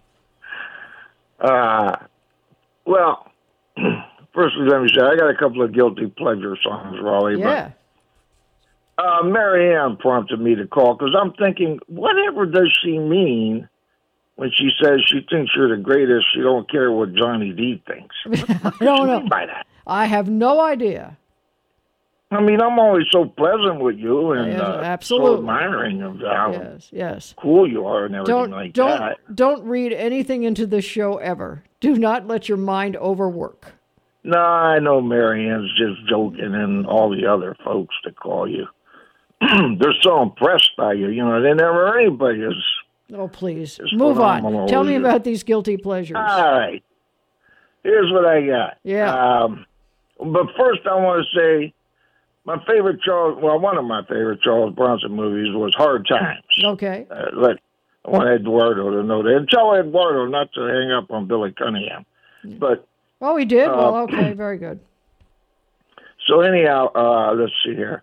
Well, firstly, let me say, I got a couple of guilty pleasure songs, Raleigh. Yeah. But, Mary Ann prompted me to call because I'm thinking, whatever does she mean when she says she thinks you're the greatest? She don't care what Johnny D thinks. I don't know. By that? I have no idea. I mean, I'm always so pleasant with you and absolutely. so admiring of how yes. cool you are and everything like that. Don't read anything into this show ever. Do not let your mind overwork. No, I know Mary Ann's just joking and all the other folks that call you. They're so impressed by you. You know, they never heard anybody is. Oh, please. Move on. Tell me about these guilty pleasures. All right. Here's what I got. Yeah. But first I want to say one of my favorite Charles Bronson movies was Hard Times. Okay. I want Eduardo to know that. And tell Eduardo not to hang up on Billy Cunningham. But he did? Well, okay, very good. So anyhow, let's see here.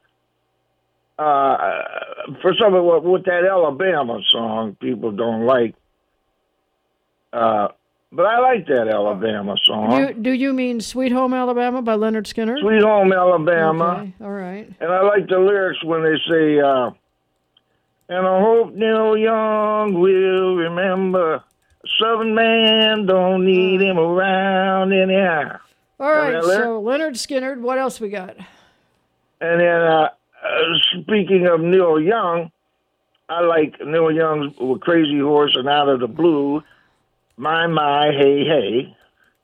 For some of with that Alabama song, people don't like. But I like that Alabama song. Do you mean Sweet Home Alabama by Leonard Skinner? Sweet Home Alabama. Okay, all right. And I like the lyrics when they say, and I hope Neil Young will remember, a Southern man don't need him around anyhow. All right, so Leonard Skinner, what else we got? And then, speaking of Neil Young, I like Neil Young's Crazy Horse and Out of the Blue. My, hey, hey.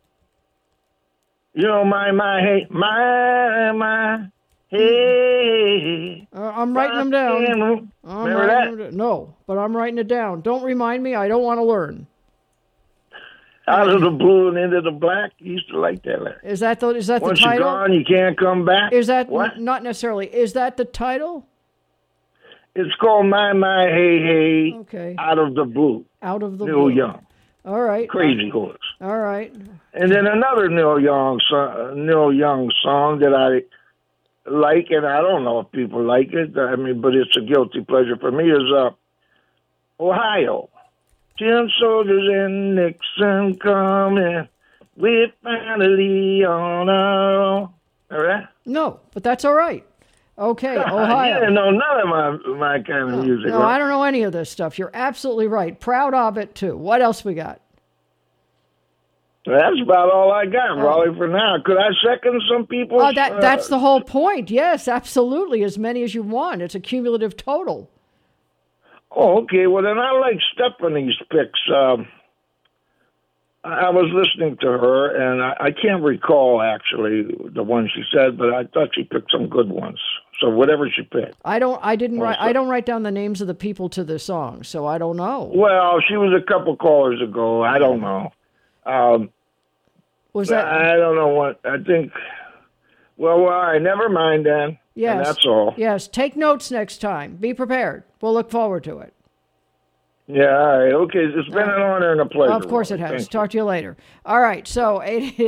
You know, my, hey, my, hey. I'm writing them down. Remember that? No, but I'm writing it down. Don't remind me. I don't want to learn. Out of the blue and into the black. You used to like that. Is that the title? Once you're gone, you can't come back. Is that what? Not necessarily. Is that the title? It's called My, hey, hey. Okay. Out of the blue. Out of the Neil blue. Young. All right. Crazy Horse. All right. And then another Neil Young song that I like, and I don't know if people like it. I mean, but it's a guilty pleasure for me. Is Ohio. 10 soldiers and Nixon coming. We're finally on our own. All right? No, but that's all right. Okay, Ohio. Yeah, no, none of my kind of music. No, I don't know any of this stuff. You're absolutely right. Proud of it, too. What else we got? That's about all I got, Raleigh, for now. Could I second some people? That's the whole point. Yes, absolutely. As many as you want. It's a cumulative total. Oh, okay. Well, then I like Stephanie's picks. I was listening to her, and I can't recall, actually, the one she said, but I thought she picked some good ones. So whatever she picked. I don't write down the names of the people to the song, so I don't know. Well, she was a couple callers ago. I don't know. Was that? I don't know what. I think. Well, all right. Never mind then. Yes. And that's all. Yes. Take notes next time. Be prepared. We'll look forward to it. Yeah. All right. Okay. It's been an honor and a pleasure. Of course it has. Talk to you later. All right. So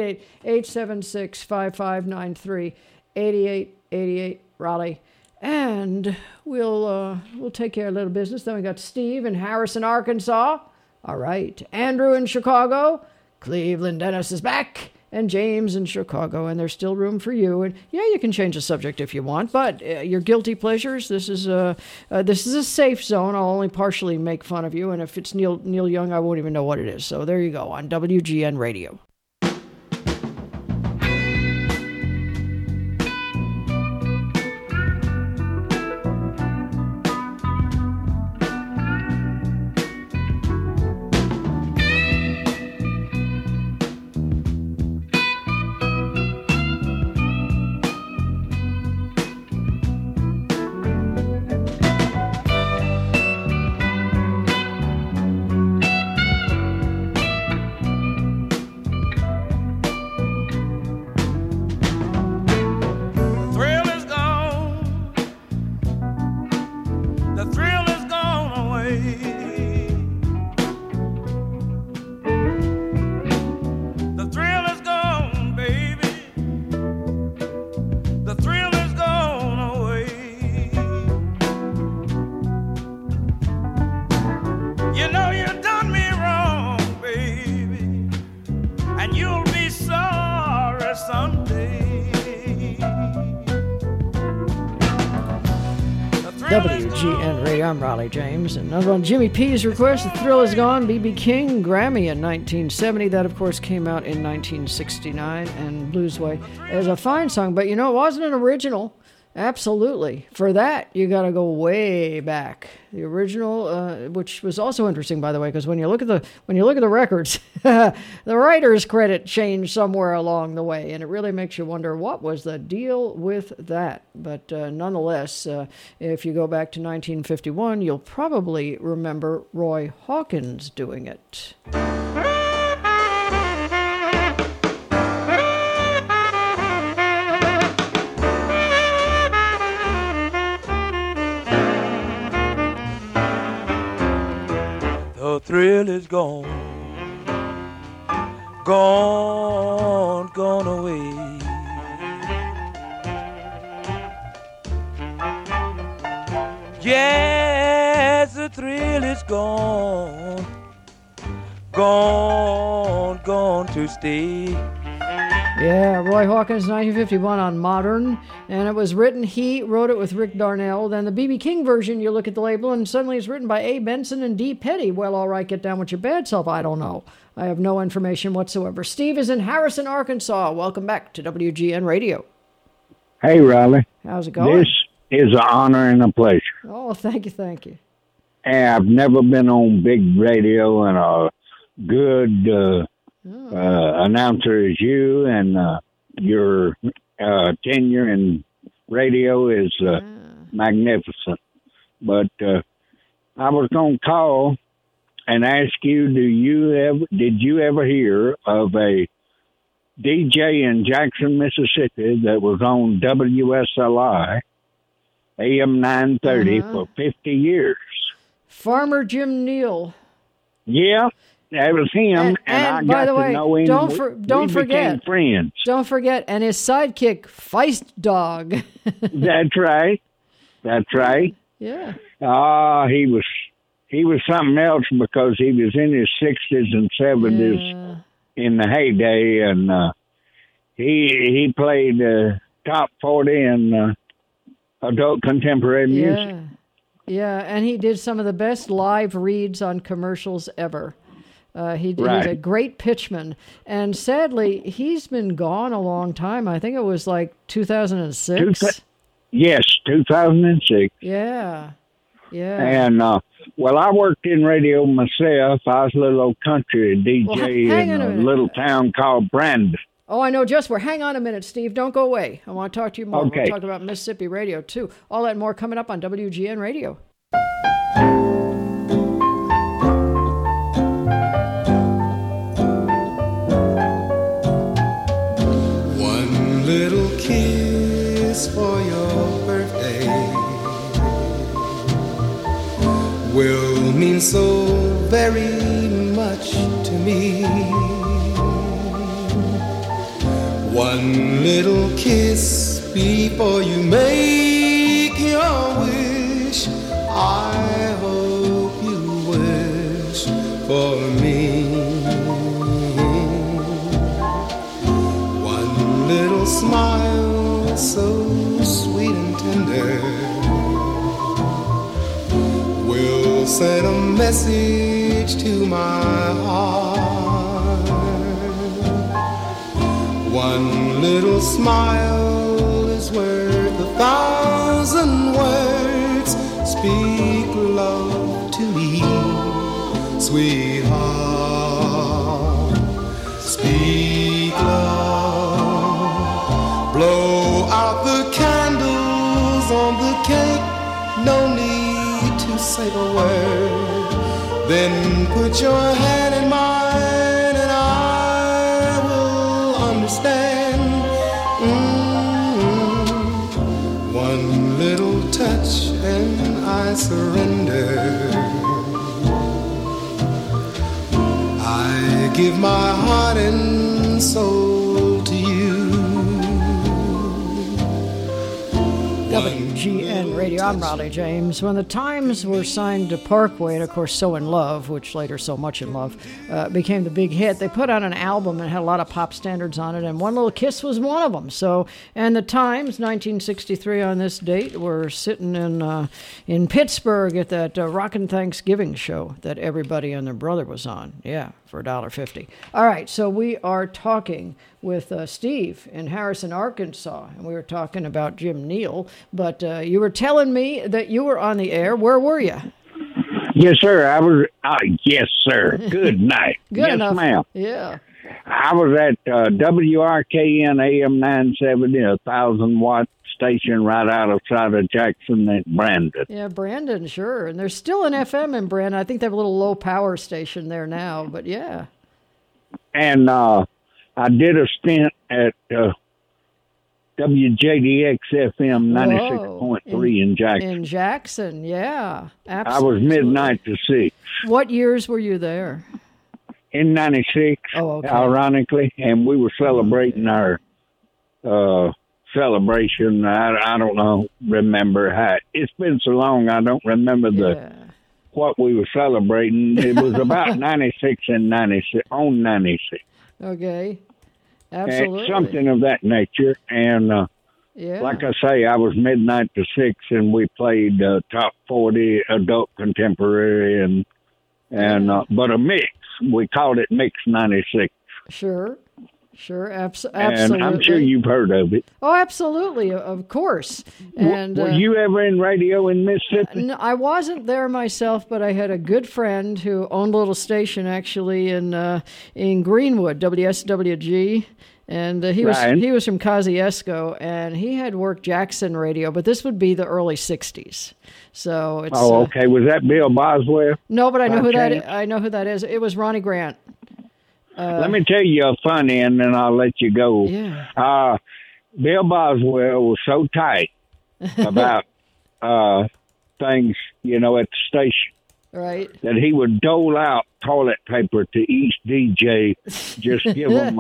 888-876-5593, 8888 Raleigh. And we'll take care of a little business. Then we got Steve in Harrison, Arkansas. All right. Andrew in Chicago. Cleveland Dennis is back. And James in Chicago. And there's still room for you. And yeah, you can change the subject if you want. But your guilty pleasures, this is a safe zone. I'll only partially make fun of you. And if it's Neil Young, I won't even know what it is. So there you go on WGN Radio. WGN Radio, I'm Raleigh James, and on Jimmy P's request, The Thrill Is Gone, B.B. King, Grammy in 1970. That, of course, came out in 1969, and Bluesway is a fine song, but, you know, it wasn't an original. Absolutely. For that, you got to go way back. The original, which was also interesting, by the way, because when you look at the records, the writer's credit changed somewhere along the way, and it really makes you wonder what was the deal with that. But nonetheless, if you go back to 1951, you'll probably remember Roy Hawkins doing it. The thrill is gone, gone away. Yes, the thrill is gone, gone to stay. Yeah, Roy Hawkins, 1951 on Modern, and it was written, he wrote it with Rick Darnell. Then the B.B. King version, you look at the label, and suddenly it's written by A. Benson and D. Petty. Well, all right, get down with your bad self. I don't know. I have no information whatsoever. Steve is in Harrison, Arkansas. Welcome back to WGN Radio. Hey, Raleigh. How's it going? This is an honor and a pleasure. Oh, thank you. I've never been on big radio, and a good announcer as you, and your tenure in radio is magnificent. But I was going to call and ask you, did you ever hear of a DJ in Jackson, Mississippi that was on WSLI AM 930 for 50 years? Farmer Jim Neal. Yeah. That was him, and I got to know him. Don't forget, friends. Don't forget, and his sidekick, Feist Dog. That's right. Yeah. He was something else because he was in his 60s and 70s in the heyday, and he played top 40 in adult contemporary music. Yeah, and he did some of the best live reads on commercials ever. He's a great pitchman, and sadly, he's been gone a long time. I think it was like 2006. Yes, 2006. Yeah. And, I worked in radio myself. I was a little old country DJ in a little town called Brandon. Oh, I know just where. Hang on a minute, Steve. Don't go away. I want to talk to you more. Okay. We'll talk about Mississippi radio, too. All that and more coming up on WGN Radio. Little kiss for your birthday will mean so very much to me. One little kiss before you make your wish. I hope you wish for me. Little smile so sweet and tender will send a message to my heart. One little smile is worth 1,000 words. Speak love to me, sweetheart. Speak love. Blow out the candles on the cake, no need to say a word. Then put your hand in mine and I will understand. One little touch and I surrender. I give my heart and soul to you. WGN Radio. I'm Raleigh James. When the Times were signed to Parkway, and of course So in Love, which later So Much in Love, became the big hit, they put out an album that had a lot of pop standards on it, and One Little Kiss was one of them. So, and the Times, 1963 on this date, were sitting in Pittsburgh at that Rockin' Thanksgiving show that everybody and their brother was on. Yeah, for $1.50. All right, so we are talking with Steve in Harrison, Arkansas, and we were talking about Jim Neal, but you were telling me that you were on the air. Where were you? Yes, sir. I was. Yes, sir. Good night. Good yes, enough. ma'am. Yeah. I was at WRKN AM 970, a 1,000-watt station right outside of Jackson at Brandon. Yeah, Brandon, sure. And there's still an FM in Brandon. I think they have a little low-power station there now, but yeah. And I did a stint at WJDX FM 96.3 in Jackson. In Jackson, yeah. Absolutely. I was midnight to 6. What years were you there? In 96, ironically, and we were celebrating our celebration. I don't remember how. It's been so long, I don't remember what we were celebrating. It was about 96 and 96, on 96. Okay. Absolutely. Something of that nature. And like I say, I was midnight to 6, and we played top 40 adult contemporary and but a mix. We called it Mix 96. Sure, absolutely. And I'm sure you've heard of it. Oh, absolutely, of course. And were you ever in radio in Mississippi? No, I wasn't there myself, but I had a good friend who owned a little station actually in Greenwood, WSWG. And he was from Kosciuszko, and he had worked Jackson radio, but this would be the early '60s. So it's okay. Was that Bill Boswell? No, but I know who that is. I know who that is. It was Ronnie Grant. Let me tell you a funny, and then I'll let you go. Yeah. Bill Boswell was so tight about things, at the station. Right. That he would dole out toilet paper to each DJ, just give them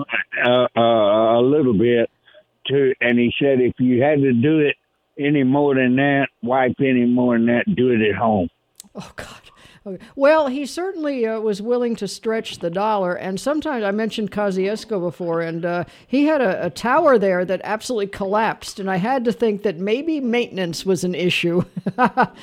a little bit and he said, if you had to do it any more than that, wipe any more than that, do it at home. Oh, God. Okay. Well, he certainly was willing to stretch the dollar, and sometimes I mentioned Kosciuszko before, and he had a tower there that absolutely collapsed, and I had to think that maybe maintenance was an issue. Not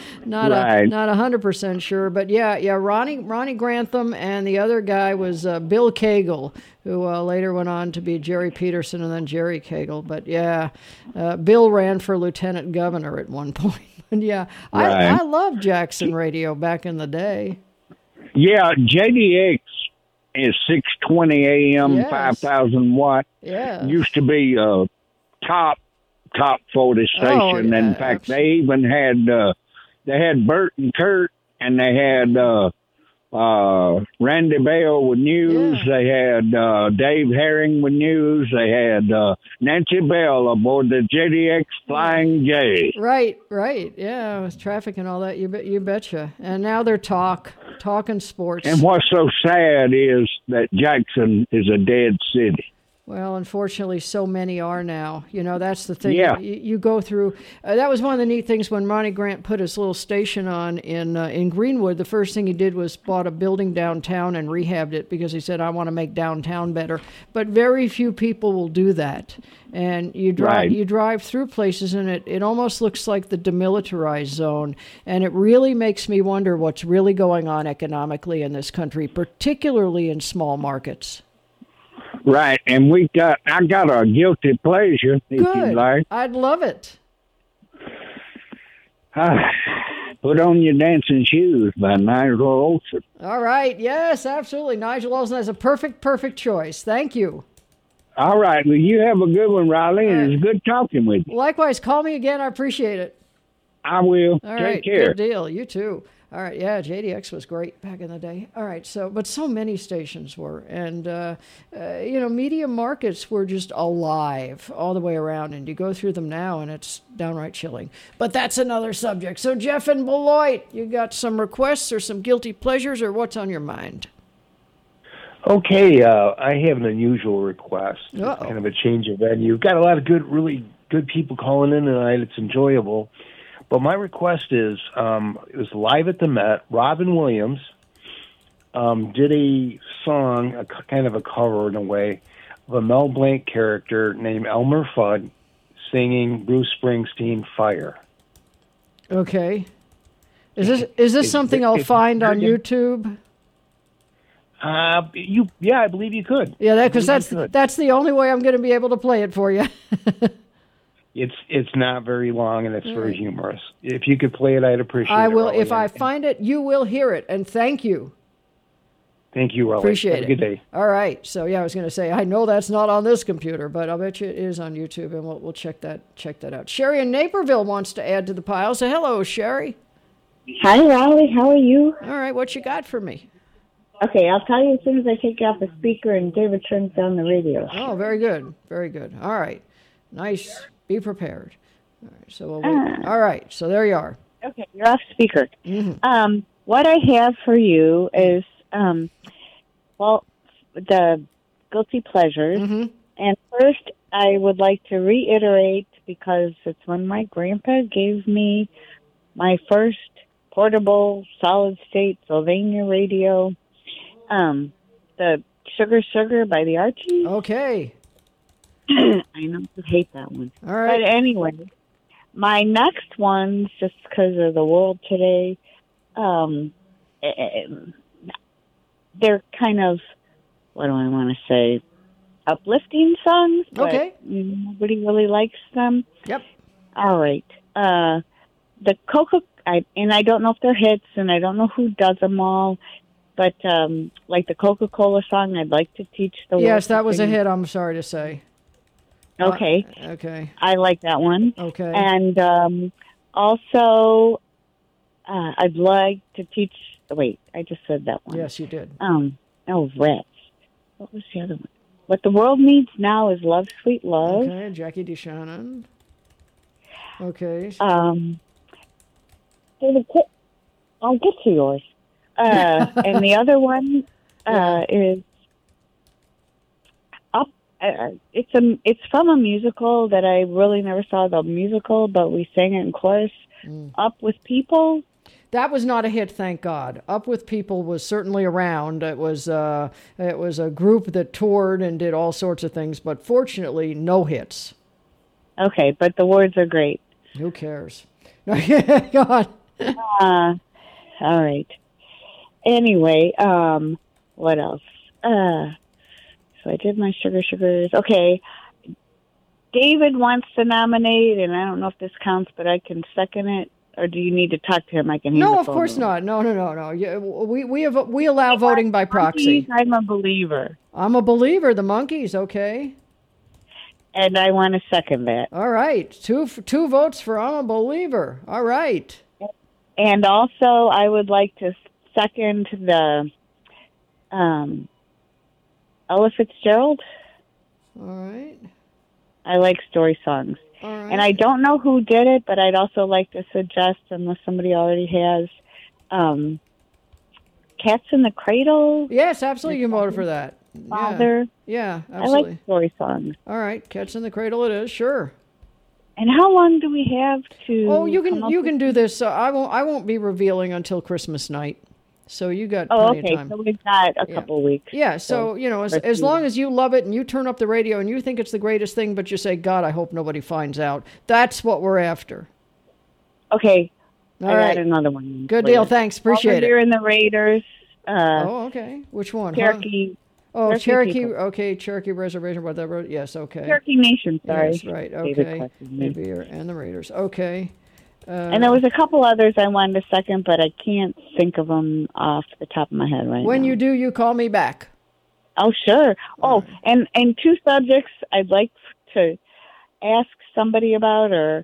100% sure, but yeah, Ronnie Grantham, and the other guy was Bill Cagle, who later went on to be Jerry Peterson and then Jerry Cagle. But yeah, Bill ran for lieutenant governor at one point. And yeah, I loved Jackson radio back in the day. Yeah, JDX is 620 AM, 5,000 watt. Yeah, used to be a top 40 station. In fact, they even had Bert and Kurt, and they had Randy Bell with news. They had Dave Herring with news. They had Nancy Bell aboard the JDX Flying J. Right. Yeah, with traffic and all that. You betcha. And now they're talking sports. And what's so sad is that Jackson is a dead city. Well, unfortunately, so many are now. That's the thing. Yeah. You go through. That was one of the neat things when Ronnie Grant put his little station on in Greenwood. The first thing he did was bought a building downtown and rehabbed it because he said, I want to make downtown better. But very few people will do that. And you drive through places, and it almost looks like the demilitarized zone. And it really makes me wonder what's really going on economically in this country, particularly in small markets. Right, and I got a guilty pleasure, if you like. I'd love it. Put On Your Dancing Shoes by Nigel Olsson. All right, yes, absolutely. Nigel Olsson has a perfect choice. Thank you. All right, well, you have a good one, Riley, and it's good talking with you. Likewise, call me again. I appreciate it. I will. All Take right, care. Good deal. You too. All right, yeah, JDX was great back in the day. All right, but so many stations were. And, media markets were just alive all the way around. And you go through them now, and it's downright chilling. But that's another subject. So, Jeff and Beloit, you got some requests or some guilty pleasures, or what's on your mind? Okay, I have an unusual request. Kind of a change of venue. Got a lot of good, really good people calling in tonight. It's enjoyable. But my request is, it was live at the Met. Robin Williams did a song, kind of a cover in a way, of a Mel Blanc character named Elmer Fudd singing Bruce Springsteen "Fire." Okay. Is this something I'll find on YouTube? I believe you could. Yeah, because that's the only way I'm going to be able to play it for you. It's not very long, and it's very humorous. If you could play it, I'd appreciate it. I will. Raleigh. If I find it, you will hear it. And thank you. Thank you, Raleigh. Appreciate Have a good day. All right. So I was going to say, I know that's not on this computer, but I'll bet you it is on YouTube, and we'll check that out. Sherry in Naperville wants to add to the pile. So hello, Sherry. Hi, Raleigh. How are you? All right. What you got for me? Okay, I'll tell you as soon as I take you off the speaker and David turns down the radio. Oh, very good. Very good. All right. Nice. Be prepared. All right. So we'll wait. All right. So there you are. Okay, you're off speaker. Mm-hmm. What I have for you is, the guilty pleasures. Mm-hmm. And first, I would like to reiterate, because it's when my grandpa gave me my first portable solid-state Sylvania radio, the Sugar Sugar by the Archies. Okay. I know you hate that one. All right. But anyway, my next ones, just because of the world today, they're kind of, what do I want to say, uplifting songs. Okay. But nobody really likes them. Yep. All right. The I don't know if they're hits, and I don't know who does them all, but like the Coca-Cola song, I'd like to teach the world. Yes, that was a hit, I'm sorry to say. Okay. Okay. I like that one. Okay. And also, I'd like to teach. Wait, I just said that one. Yes, you did. Rats. What was the other one? What the world needs now is love, sweet love. Okay, Jackie DeShannon. Okay. David, I'll get to yours. And the other one is Up. It's from a musical that I really never saw the musical, but we sang it in chorus. Up with People. That was not a hit, thank God. Up with People was certainly around. It was a group that toured and did all sorts of things, but fortunately, no hits. Okay, but the words are great. Who cares? Go on. All right. Anyway, what else? So I did my sugars. Okay. David wants to nominate, and I don't know if this counts, but I can second it. Or do you need to talk to him? I can. No, of course not. No. Yeah, we allow voting by proxy. I'm a believer. I'm a believer. The Monkees, okay. And I want to second that. All right, two votes for I'm a believer. All right. And also, I would like to second the Ella Fitzgerald. All right. I like story songs. All right. And I don't know who did it, but I'd also like to suggest, unless somebody already has, Cats in the Cradle. Yes, absolutely. You can vote for that. Father. Yeah, absolutely. I like story songs. All right, Cats in the Cradle it is, sure. And how long do we have to? Oh, you can do this. I won't be revealing until Christmas night. So you got plenty of time. So we've got a couple weeks. Yeah, so as long as you love it and you turn up the radio and you think it's the greatest thing, but you say, God, I hope nobody finds out. That's what we're after. Okay. All right. I got another one. Good deal. Thanks. Appreciate it. You're in the Raiders. Okay. Which one? Cherokee. Oh, Cherokee. Okay, Cherokee Reservation, whatever. Yes, okay. Cherokee Nation, sorry. Yes, right. Okay. Maybe and the Raiders. Okay. And there was a couple others I wanted to second, but I can't think of them off the top of my head right now. When you do, you call me back. Oh, sure. Oh, and two subjects I'd like to ask somebody about, or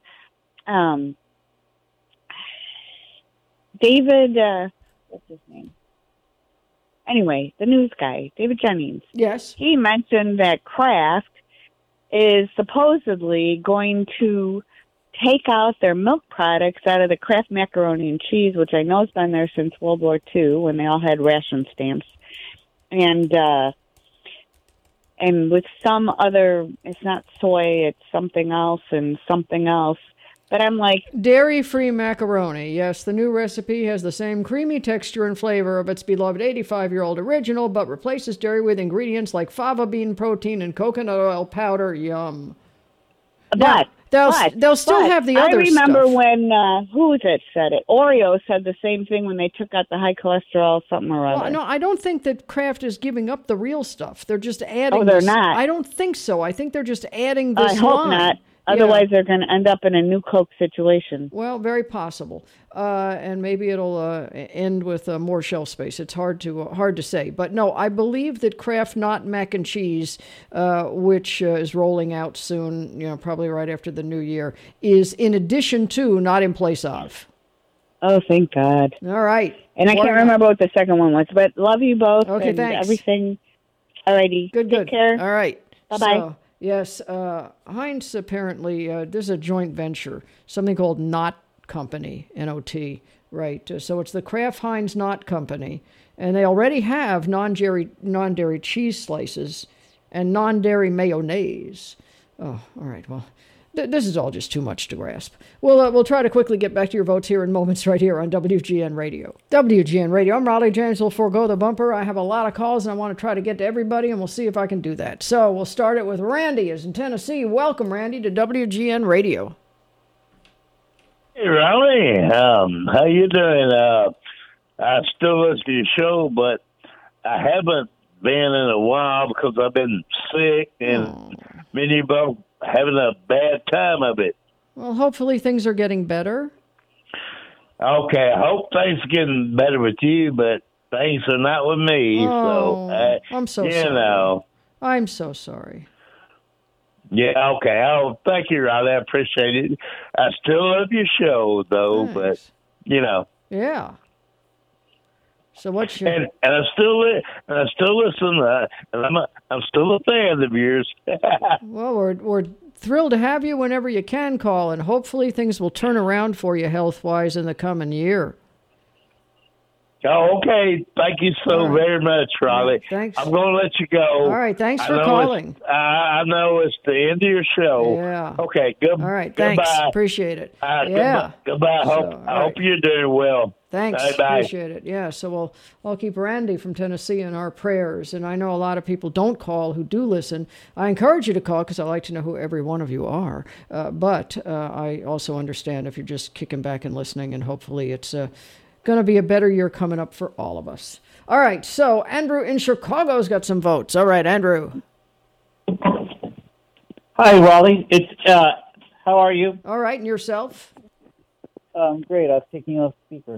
David, what's his name? Anyway, the news guy, David Jennings. Yes. He mentioned that Kraft is supposedly going to take out their milk products out of the Kraft macaroni and cheese, which I know has been there since World War II when they all had ration stamps. And and with some other, it's not soy, it's something else and something else. But I'm like... Dairy-free macaroni. Yes, the new recipe has the same creamy texture and flavor of its beloved 85-year-old original, but replaces dairy with ingredients like fava bean protein and coconut oil powder. Yum. But they'll still have the other I remember stuff. when, who was it said it? Oreo said the same thing when they took out the high cholesterol something or other. Well, no, I don't think that Kraft is giving up the real stuff. They're just adding... Oh, they're this. not? I don't think so. I think they're just adding this I hope line. not. Otherwise, they're going to end up in a new Coke situation. Well, very possible, and maybe it'll end with more shelf space. It's hard to say, but no, I believe that Kraft Not Mac and Cheese, which is rolling out soon, probably right after the new year, is in addition to, not in place of. Oh, thank God! All right, and I can't remember what the second one was, but love you both. Okay, and thanks. Everything. Alrighty, good. Take care. All right, bye bye. So, yes, Heinz apparently, there's a joint venture, something called Knot Company, N-O-T, right? So it's the Kraft Heinz Knot Company, and they already have non-dairy cheese slices and non-dairy mayonnaise. Oh, all right, well, this is all just too much to grasp. We'll try to quickly get back to your votes here in moments right here on WGN Radio. WGN Radio, I'm Raleigh James. We'll forego the bumper. I have a lot of calls, and I want to try to get to everybody, and we'll see if I can do that. So we'll start it with Randy, is in Tennessee. Welcome, Randy, to WGN Radio. Hey, Raleigh. How you doing? I still listen to your show, but I haven't been in a while because I've been sick, and many of them having a bad time of it. Well, hopefully things are getting better. Okay, I hope things are getting better with you, but things are not with me. I'm so you sorry. know. I'm so sorry. Yeah, okay. Oh, thank you, Riley. I appreciate it. I still love your show, though, but, Yeah. So what's your... And I still listen, and I'm still a fan of yours. Well, we're thrilled to have you whenever you can call, and hopefully things will turn around for you health-wise in the coming year. Oh, okay. Thank you so very much, Riley. Thanks. I'm going to let you go. All right. Thanks for calling. I know it's the end of your show. Yeah. Okay. Good. All right. Thanks. Goodbye. Appreciate it. Goodbye. I hope you're doing well. Thanks. Bye-bye. Appreciate it. Yeah. So I'll keep Randy from Tennessee in our prayers. And I know a lot of people don't call who do listen. I encourage you to call because I like to know who every one of you are. But I also understand if you're just kicking back and listening, and hopefully it's going to be a better year coming up for all of us. All right, so Andrew in Chicago's got some votes. All right, Andrew. Hi, Raleigh. It's how are you? All right, and yourself? Great. I was taking off speaker.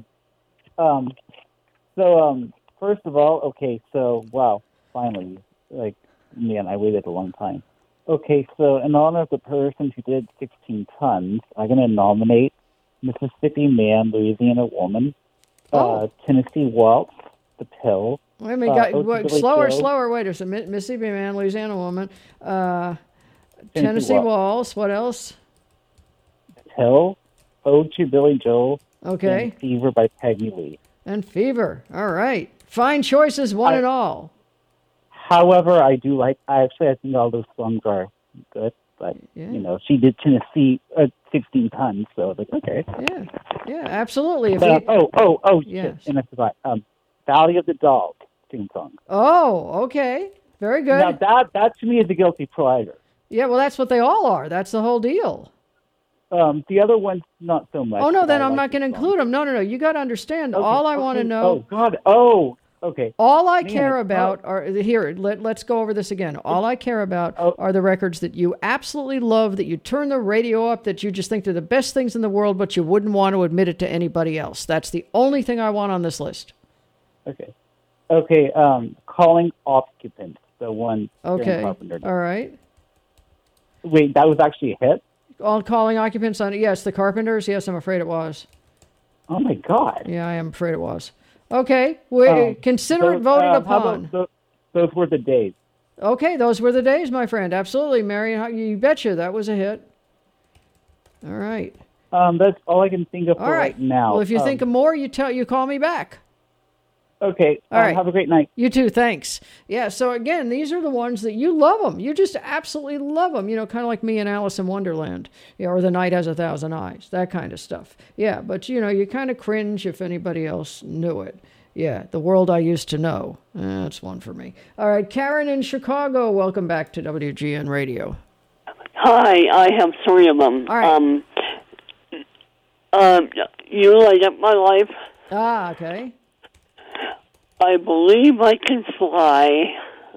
First of all, wow, finally, man, I waited a long time. Okay, so in honor of the person who did 16 tons, I'm going to nominate Mississippi Man, Louisiana Woman, Tennessee Waltz, The Pill. Wait a minute, slower. Wait a second. Mississippi Man, Louisiana Woman, Tennessee Waltz. What else? The Pill, Ode to Billy Joel. Okay. And Fever by Peggy Lee. And Fever. All right. Fine choices, one and all. However, I think all those songs are good. But, she did Tennessee 16 tons, so okay. Yeah, absolutely. Yes. Yes. And I forgot. Valley of the Dog theme song. Oh, okay. Very good. Now, that to me is a guilty pleasure. Yeah, well, that's what they all are. That's the whole deal. The other one's not so much. Oh, no, then I'm not going to include them. No. You got to understand. All I want to know... Oh, God. Oh, okay. All I care about are... Here, let's go over this again. All I care about are the records that you absolutely love, that you turn the radio up, that you just think they're the best things in the world, but you wouldn't want to admit it to anybody else. That's the only thing I want on this list. Okay. Calling Occupants, the one... Okay. Carpenter. All right. Wait, that was actually a hit? All Calling Occupants on... Yes, the Carpenters. Yes, I'm afraid it was. Oh, my God. Yeah, I am afraid it was. Okay, consider it voted upon. Those were the days. Okay, those were the days, my friend. Absolutely, Marion. You betcha that was a hit. All right. That's all I can think of right now. Well, if you think of more, you call me back. Okay. All right. Have a great night. You too. Thanks. Yeah. So again, these are the ones that you love them. You just absolutely love them. Kind of like me and Alice in Wonderland, or The Night Has a Thousand Eyes, that kind of stuff. Yeah. But you kind of cringe if anybody else knew it. Yeah. The World I Used to Know. That's one for me. All right. Karen in Chicago. Welcome back to WGN Radio. Hi. I have three of them. All right. You Light Up My Life. Ah. Okay. I Believe I Can Fly.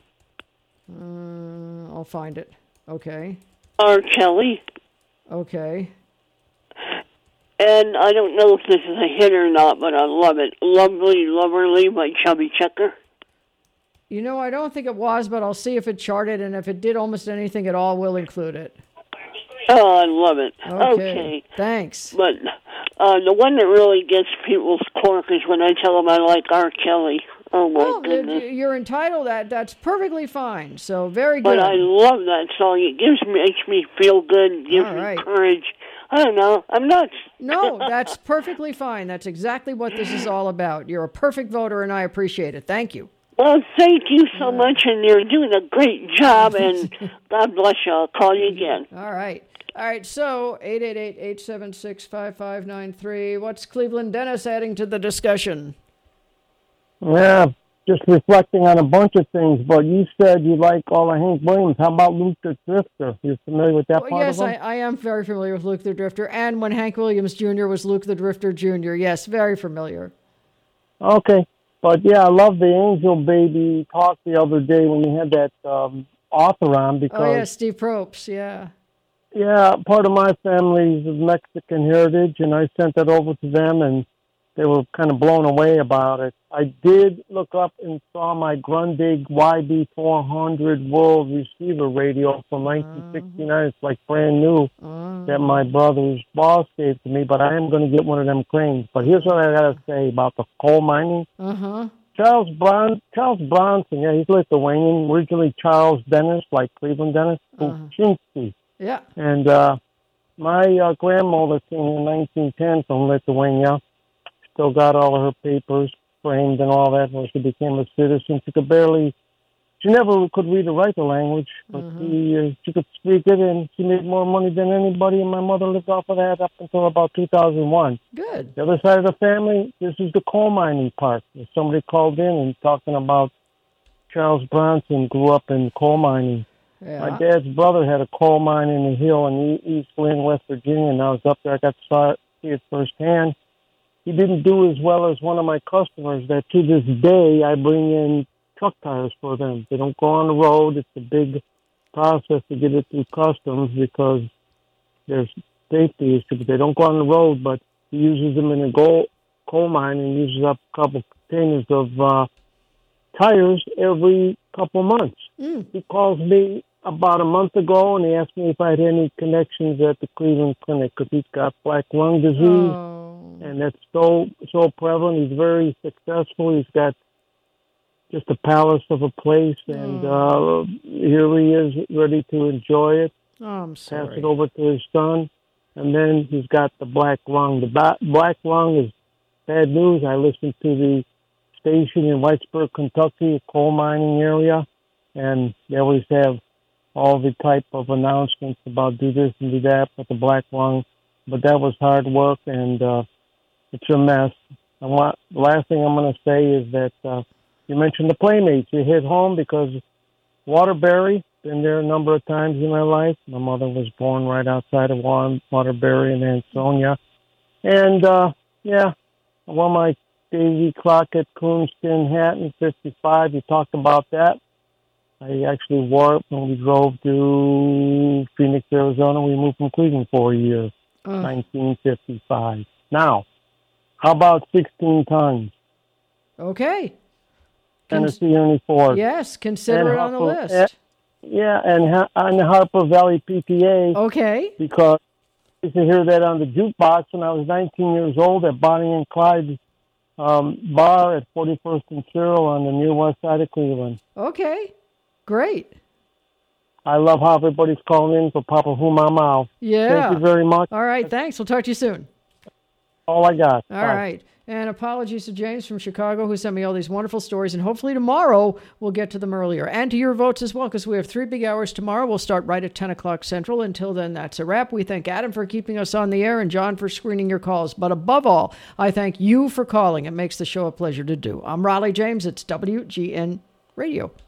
I'll find it. Okay. R. Kelly. Okay. And I don't know if this is a hit or not, but I love it. Lovely Loverly by Chubby Checker. I don't think it was, but I'll see if it charted, and if it did almost anything at all, we'll include it. Oh, I love it. Okay. Thanks. But the one that really gets people's cork is when I tell them I like R. Kelly. Oh, my goodness. You're entitled. That's perfectly fine. So, very But good. I love that song. It makes me feel good, gives me courage. I don't know. I'm nuts. No, that's perfectly fine. That's exactly what this is all about. You're a perfect voter, and I appreciate it. Thank you. Well, thank you so much, and you're doing a great job, and God bless you. I'll call you again. All right. So 888-876-5593. What's Cleveland Dennis adding to the discussion? Yeah, just reflecting on a bunch of things, but you said you like all of Hank Williams. How about Luke the Drifter? You familiar with that part yes, of him? I am very familiar with Luke the Drifter, and when Hank Williams Jr. was Luke the Drifter Jr. Yes, very familiar. Okay. But, yeah, I love the Angel Baby talk the other day when you had that author on because... Oh, yeah, Steve Probst, yeah. Yeah, part of my family is of Mexican heritage, and I sent that over to them, and they were kind of blown away about it. I did look up and saw my Grundig YB400 World Receiver radio from 1969. It's like brand new that my brother's boss gave to me, but I am going to get one of them cranes. But here's what I got to say about the coal mining. Charles Bronson, yeah, he's Lithuanian, originally Charles Dennis, like Cleveland Dennis, Kuczynski. Yeah. And my grandmother came in 1910 from Lithuania. Still got all of her papers framed and all that when she became a citizen. She never could read or write the language, but she could speak it, and she made more money than anybody, and my mother lived off of that up until about 2001. Good. The other side of the family, this is the coal mining part. Somebody called in and talking about Charles Bronson grew up in coal mining. Yeah. My dad's brother had a coal mine in the hill in East Lynn, West Virginia, and I was up there. I got to see it firsthand. He didn't do as well as one of my customers that to this day I bring in truck tires for them. They don't go on the road. It's a big process to get it through customs because there's safety issues. They don't go on the road, but he uses them in a coal mine and uses up a couple containers of tires every couple months. He calls me about a month ago, and he asked me if I had any connections at the Cleveland Clinic because he's got black lung disease, and that's so prevalent. He's very successful. He's got just a palace of a place, and here he is ready to enjoy it. Oh, I'm sorry. Pass it over to his son, and then he's got the black lung. The black lung is bad news. I listened to the station in Whitesburg, Kentucky, a coal mining area, and they always have all the type of announcements about do this and do that with the black lung. But that was hard work, and it's a mess. The last thing I'm going to say is that you mentioned the Playmates. You hit home because Waterbury, been there a number of times in my life. My mother was born right outside of Waterbury in Ansonia. And, yeah, I won my Davy Crockett coonskin hat in 55. You talked about that. I actually wore it when we drove to Phoenix, Arizona. We moved from Cleveland for a year, 1955. Now, how about 16 tons? Okay. Tennessee Ernie Ford. Yes, consider it on the list. And on the Harper Valley PTA. Okay. Because I used to hear that on the jukebox when I was 19 years old at Bonnie and Clyde's bar at 41st and Cyril on the near west side of Cleveland. Okay. Great. I love how everybody's calling in for Papa Humamau. Yeah. Thank you very much. All right, thanks. We'll talk to you soon. All I got. All right. And apologies to James from Chicago, who sent me all these wonderful stories. And hopefully tomorrow we'll get to them earlier. And to your votes as well, because we have 3 big hours tomorrow. We'll start right at 10 o'clock Central. Until then, that's a wrap. We thank Adam for keeping us on the air and John for screening your calls. But above all, I thank you for calling. It makes the show a pleasure to do. I'm Raleigh James. It's WGN Radio.